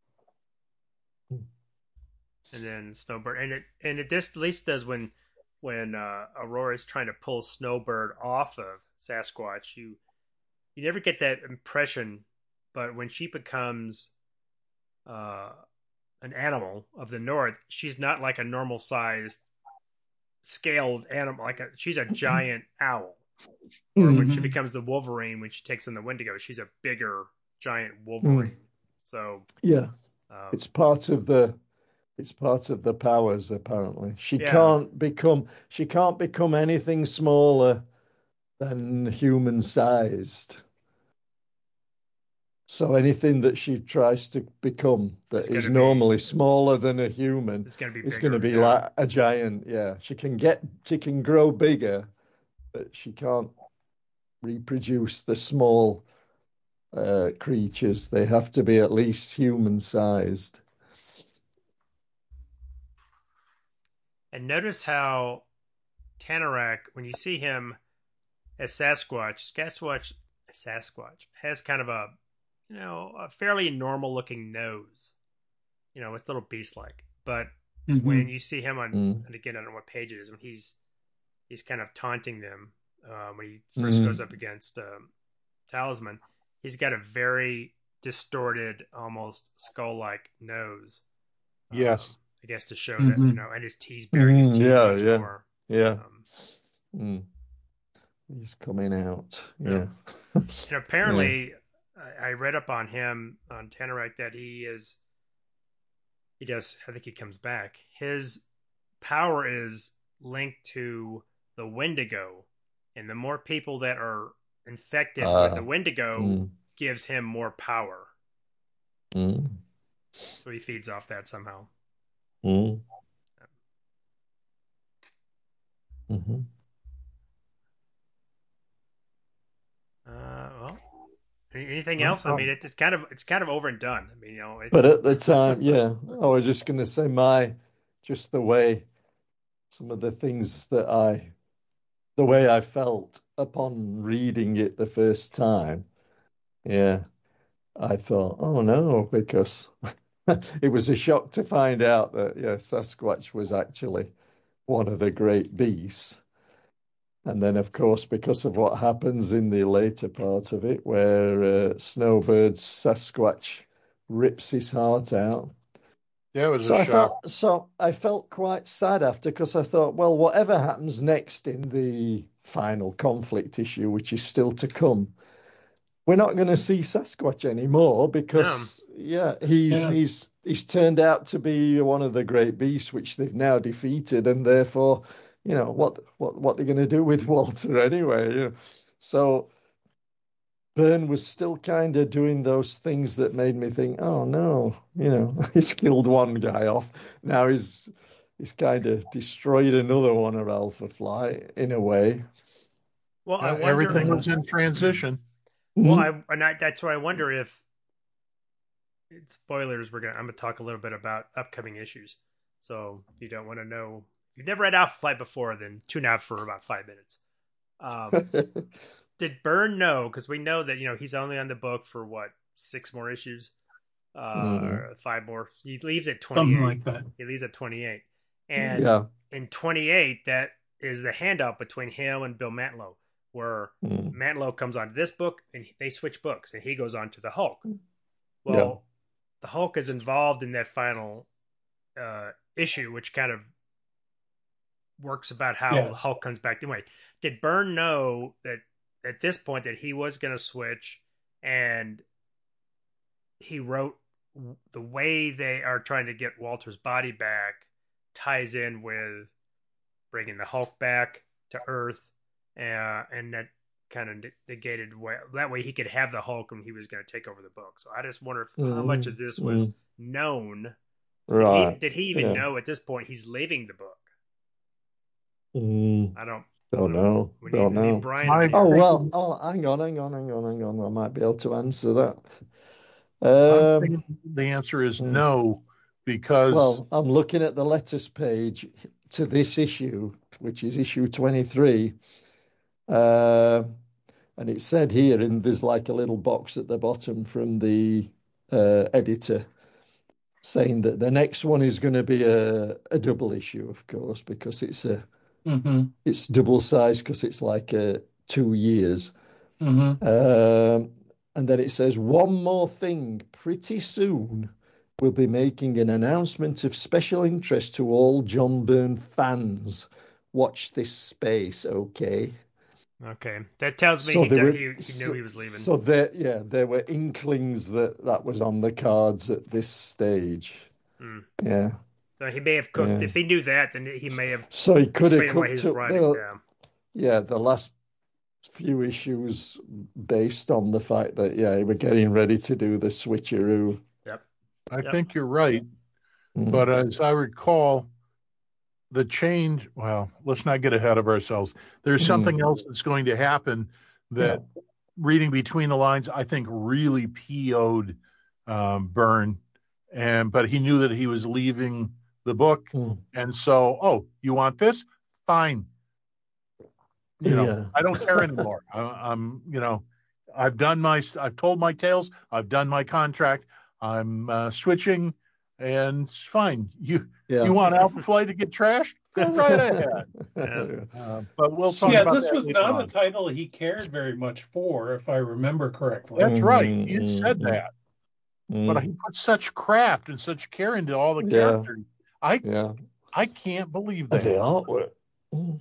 And then Snowbird, and it and it this at least does when when uh, Aurora is trying to pull Snowbird off of Sasquatch. You you never get that impression, but when she becomes uh, an animal of the north, she's not like a normal sized scaled animal. Like a, she's a giant owl. Or when she Mhm. becomes the Wolverine, when she takes on the Wendigo, she's a bigger giant Wolverine. So Yeah, um, it's part of the it's part of the powers apparently. She Yeah. can't become she can't become anything smaller than human sized. So anything that she tries to become that It's gonna is be- normally smaller than a human it's going to be is bigger. going to be yeah. like a giant. Yeah, she can get she can grow bigger, but she can't reproduce the small uh, creatures. They have to be at least human sized. And notice how Tanarak, when you see him as Sasquatch, Sasquatch, Sasquatch has kind of a, you know, a fairly normal looking nose. You know, it's a little beast-like. But mm-hmm. when you see him on, mm. and again, I don't know what page it is, when he's he's kind of taunting them uh, when he first mm. goes up against um, Talisman, he's got a very distorted, almost skull-like nose. Yes. Um, I guess to show mm-hmm. that, you know, and his teeth, burying his teeth yeah, much yeah. more. Yeah. Um, mm. He's coming out. Yeah. And apparently, yeah. I, I read up on him, on Tanarak, that he is, he does, I think he comes back. His power is linked to the Wendigo. And the more people that are infected uh, with the Wendigo mm. gives him more power. Mm. So he feeds off that somehow. Mm. Mm-hmm. Uh, well, anything else? I mean, it, it's kind of it's kind of over and done. I mean, you know. It's... But at the time, yeah, I was just going to say my, just the way, some of the things that I, the way I felt upon reading it the first time, yeah, I thought, oh no, because it was a shock to find out that yeah, Sasquatch was actually one of the great beasts. And then, of course, because of what happens in the later part of it, where uh, Snowbird's Sasquatch rips his heart out. Yeah, it was so a I shock. Felt, so I felt quite sad after, because I thought, well, whatever happens next in the final conflict issue, which is still to come, we're not going to see Sasquatch anymore because, yeah, yeah he's yeah. he's he's turned out to be one of the great beasts, which they've now defeated, and therefore, you know, what what what they're going to do with Walter anyway. You know? So Byrne was still kind of doing those things that made me think, oh no, you know, he's killed one guy off. Now he's he's kind of destroyed another one of Alpha Flight in a way. Well, I wonder, everything was in transition. Well, I, and I, that's why I wonder if it's spoilers. We're gonna. I'm gonna talk a little bit about upcoming issues. So if you don't want to know, if you've never read Alpha Flight before, then tune out for about five minutes. Um, did Byrne know? Because we know that you know he's only on the book for what six more issues, uh, mm-hmm. or five more. He leaves at twenty-eight. Something like that. He leaves at twenty-eight, and yeah. in twenty-eight, that is the handout between him and Bill Mantlo, where mm. Mantlo comes on to this book and they switch books and he goes on to the Hulk. Well, yeah. the Hulk is involved in that final uh, issue, which kind of works about how yes. the Hulk comes back. Anyway, did Byrne know that at this point that he was going to switch, and he wrote the way they are trying to get Walter's body back ties in with bringing the Hulk back to Earth, uh, and that kind of negated way, that way he could have the Hulk and he was going to take over the book. So I just wonder if, mm. how much of this was mm. known. Right. Did he, did he even yeah. know at this point he's leaving the book? Mm. I don't. Don't know. We don't need, know. need Brian oh well. Oh, hang on, hang on, hang on, hang on. I might be able to answer that. Um, the answer is mm. no, because well, I'm looking at the letters page to this issue, which is issue twenty-three, uh, and it said here, and there's like a little box at the bottom from the uh, editor saying that the next one is going to be a, a double issue, of course, because it's a mm-hmm. it's double size because it's like uh, two years. Mm-hmm. Um, and then it says, one more thing, pretty soon we'll be making an announcement of special interest to all John Byrne fans. Watch this space, okay? Okay, that tells me so he, did, were, he, he so, knew he was leaving. So there, yeah, there were inklings that that was on the cards at this stage. Mm. Yeah. So he may have cooked. Yeah. If he knew that, then he may have. So he could have cooked up writing, the, yeah. yeah, the last few issues based on the fact that yeah, we're getting ready to do the switcheroo. Yep. I yep. think you're right, mm. but as I recall, the change. Well, let's not get ahead of ourselves. There's mm. something else that's going to happen that, yeah. reading between the lines, I think really P O'd um, Byrne, and but he knew that he was leaving the book, mm. and so, oh, you want this? Fine. you know, Yeah. I don't care anymore. I, I'm, you know, I've done my, I've told my tales. I've done my contract. I'm uh, switching, and it's fine. You, Yeah. you want Alpha Flight to get trashed? Go right ahead. Yeah. Uh, but we'll talk Yeah, about this that was later not on. a title he cared very much for, if I remember correctly. That's right. He had Mm, said mm, that, mm. but he put such craft and such care into all the Yeah. characters. I, Yeah. I can't believe And that. the artwork. Mm.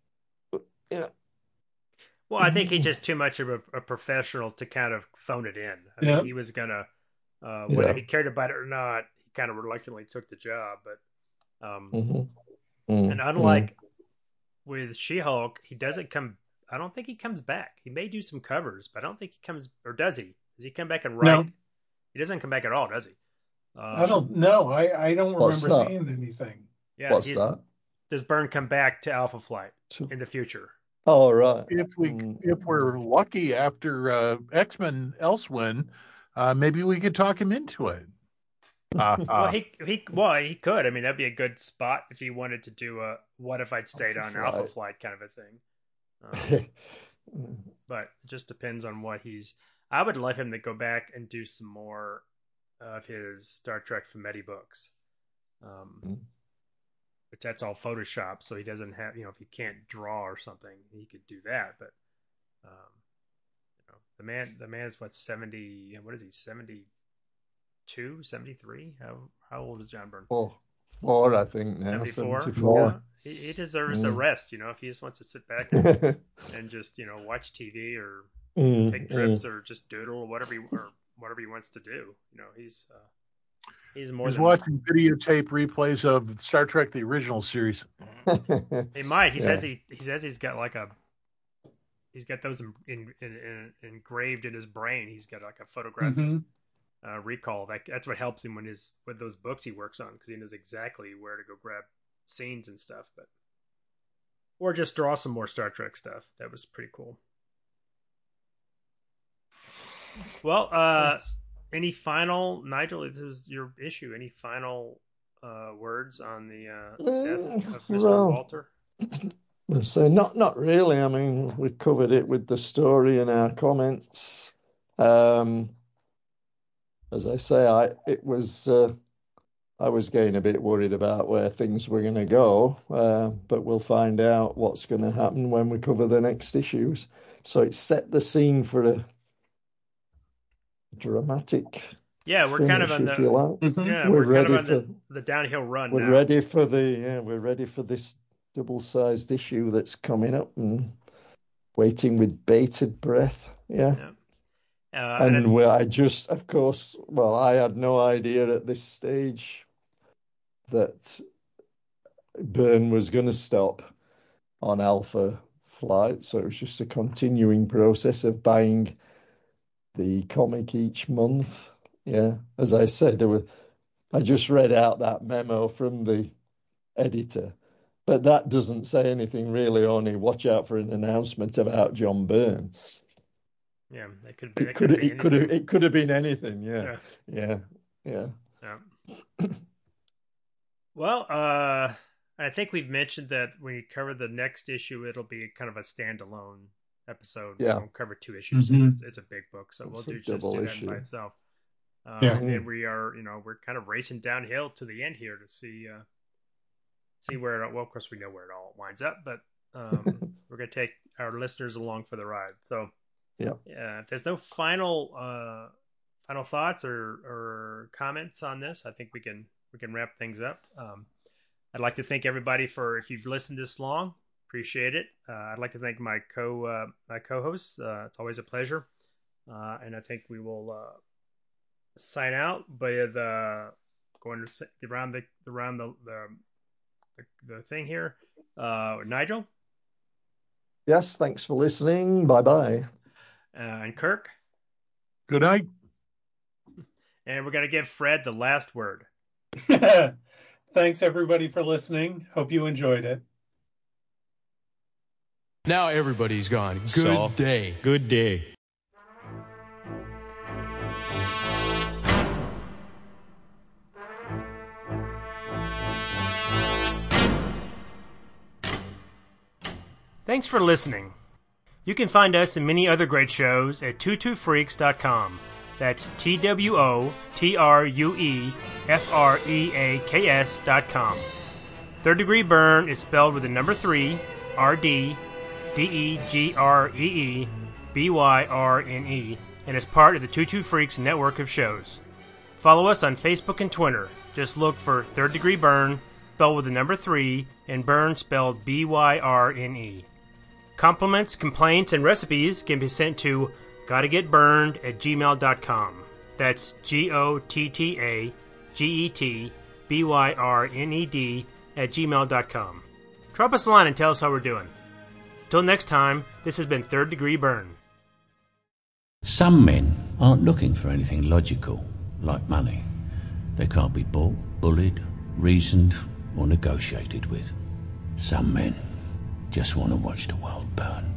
Yeah. Well, I think he's just too much of a, a professional to kind of phone it in. I Yeah. mean, he was gonna, uh, whether Yeah. he cared about it or not, he kind of reluctantly took the job. But, um, Mm-hmm. Mm, and unlike with She-Hulk, he doesn't come. I don't think he comes back. He may do some covers, but I don't think he comes. Or does he? Does he come back and write? No. He doesn't come back at all, does he? Uh, I don't know. I, I don't What's remember that? seeing anything. Yeah, What's he's, that? does Byrne come back to Alpha Flight To- in the future? Oh, right. If we, Mm. if we're lucky after uh, X-Men Elsewin, uh, maybe we could talk him into it. Uh, Well, uh, he he well he could. I mean, that'd be a good spot if he wanted to do a "What if I'd stayed Alpha on Alpha Flight. Flight" kind of a thing. Um, but it just depends on what he's. I would like him to go back and do some more of his Star Trek Fumetti books, um, Mm. which that's all Photoshop, so he doesn't have. You know, if he can't draw or something, he could do that. But um, you know, the man, the man is what seventy? What is he? Seventy. Two, seventy-three? How how old is John Byrne? Four. Four, I think now. seventy-four? seventy-four. Yeah. He, he deserves a Mm. rest, you know, if he just wants to sit back and, and just, you know, watch T V or Mm, take mm. trips or just doodle or whatever he or whatever he wants to do. You know, he's uh, he's more he's than watching videotape replays of Star Trek: The Original Series. he might. He Yeah. says he he says he's got like a he's got those in, in, in, engraved in his brain. He's got like a photographic Mhm. uh, recall. That that's what helps him when his with those books he works on because he knows exactly where to go grab scenes and stuff. But or just draw some more Star Trek stuff. That was pretty cool. Well, uh, Yes. any final Nigel? This is your issue. Any final uh, words on the uh, death of Mister Well, Walter? So not not really. I mean, we covered it with the story in our comments. Um, as I say, I it was uh, I was getting a bit worried about where things were going to go, uh, but we'll find out what's going to happen when we cover the next issues. So it set the scene for a dramatic Yeah, we're kind of finish, on if the you like. Mhm. yeah We're we're, kind of ready on the, for- the downhill run We're now. ready for the yeah, we're ready for this double-sized issue that's coming up and waiting with bated breath. Yeah. Yeah. Uh, and And it- well, I just, of course, well, I had no idea at this stage that Byrne was going to stop on Alpha Flight. So it was just a continuing process of buying the comic each month. Yeah. As I said, there were, I just read out that memo from the editor, but that doesn't say anything really, only watch out for an announcement about John Byrne. yeah, that could be. It That could could be it could have anything. it could have been anything. Yeah. Yeah. Yeah. Yeah. Yeah. Well, uh, I think we've mentioned that when you cover the next issue, it'll be kind of a standalone episode. Yeah. We won't cover two issues. Mhm. It's, it's a big book, so It's we'll a do just double do that issue. by itself. Um, Yeah. And then we are, you know, we're kind of racing downhill to the end here to see uh, see where it. Well, of course, we know where it all winds up, but um, we're going to take our listeners along for the ride. So, Yeah. yeah, if there's no final uh, final thoughts or, or comments on this, I think we can we can wrap things up. Um, I'd like to thank everybody for if you've listened this long, appreciate it. Uh, I'd like to thank my co uh, my co-hosts. Uh, it's always a pleasure, uh, and I think we will uh, sign out by the going around the around the the, the, the thing here. Uh, Nigel Yes, thanks for listening. Bye bye. uh, and Kirk, Good night. and we're gonna give Fred the last word. Thanks, everybody, for listening. Hope you enjoyed it. Now everybody's gone. Good So, day. Good day. Thank Thanks for listening. You can find us and many other great shows at two two freaks dot com. That's T W O T R U E F R E A K S dot com. Third Degree Burn is spelled with the number three, R D, D E G R E E, B Y R N E, and is part of the two two Freaks network of shows. Follow us on Facebook and Twitter. Just look for Third Degree Burn, spelled with the number three, and Burn spelled B Y R N E. Compliments, complaints, and recipes can be sent to gottagetburned at gmail dot com. That's G O T T A G E T B Y R N E D at gmail dot com. Drop us a line and tell us how we're doing. Till next time, this has been Third Degree Burn. Some men aren't looking for anything logical, like money. They can't be bought, bullied, reasoned, or negotiated with. Some men just want to watch the world burn.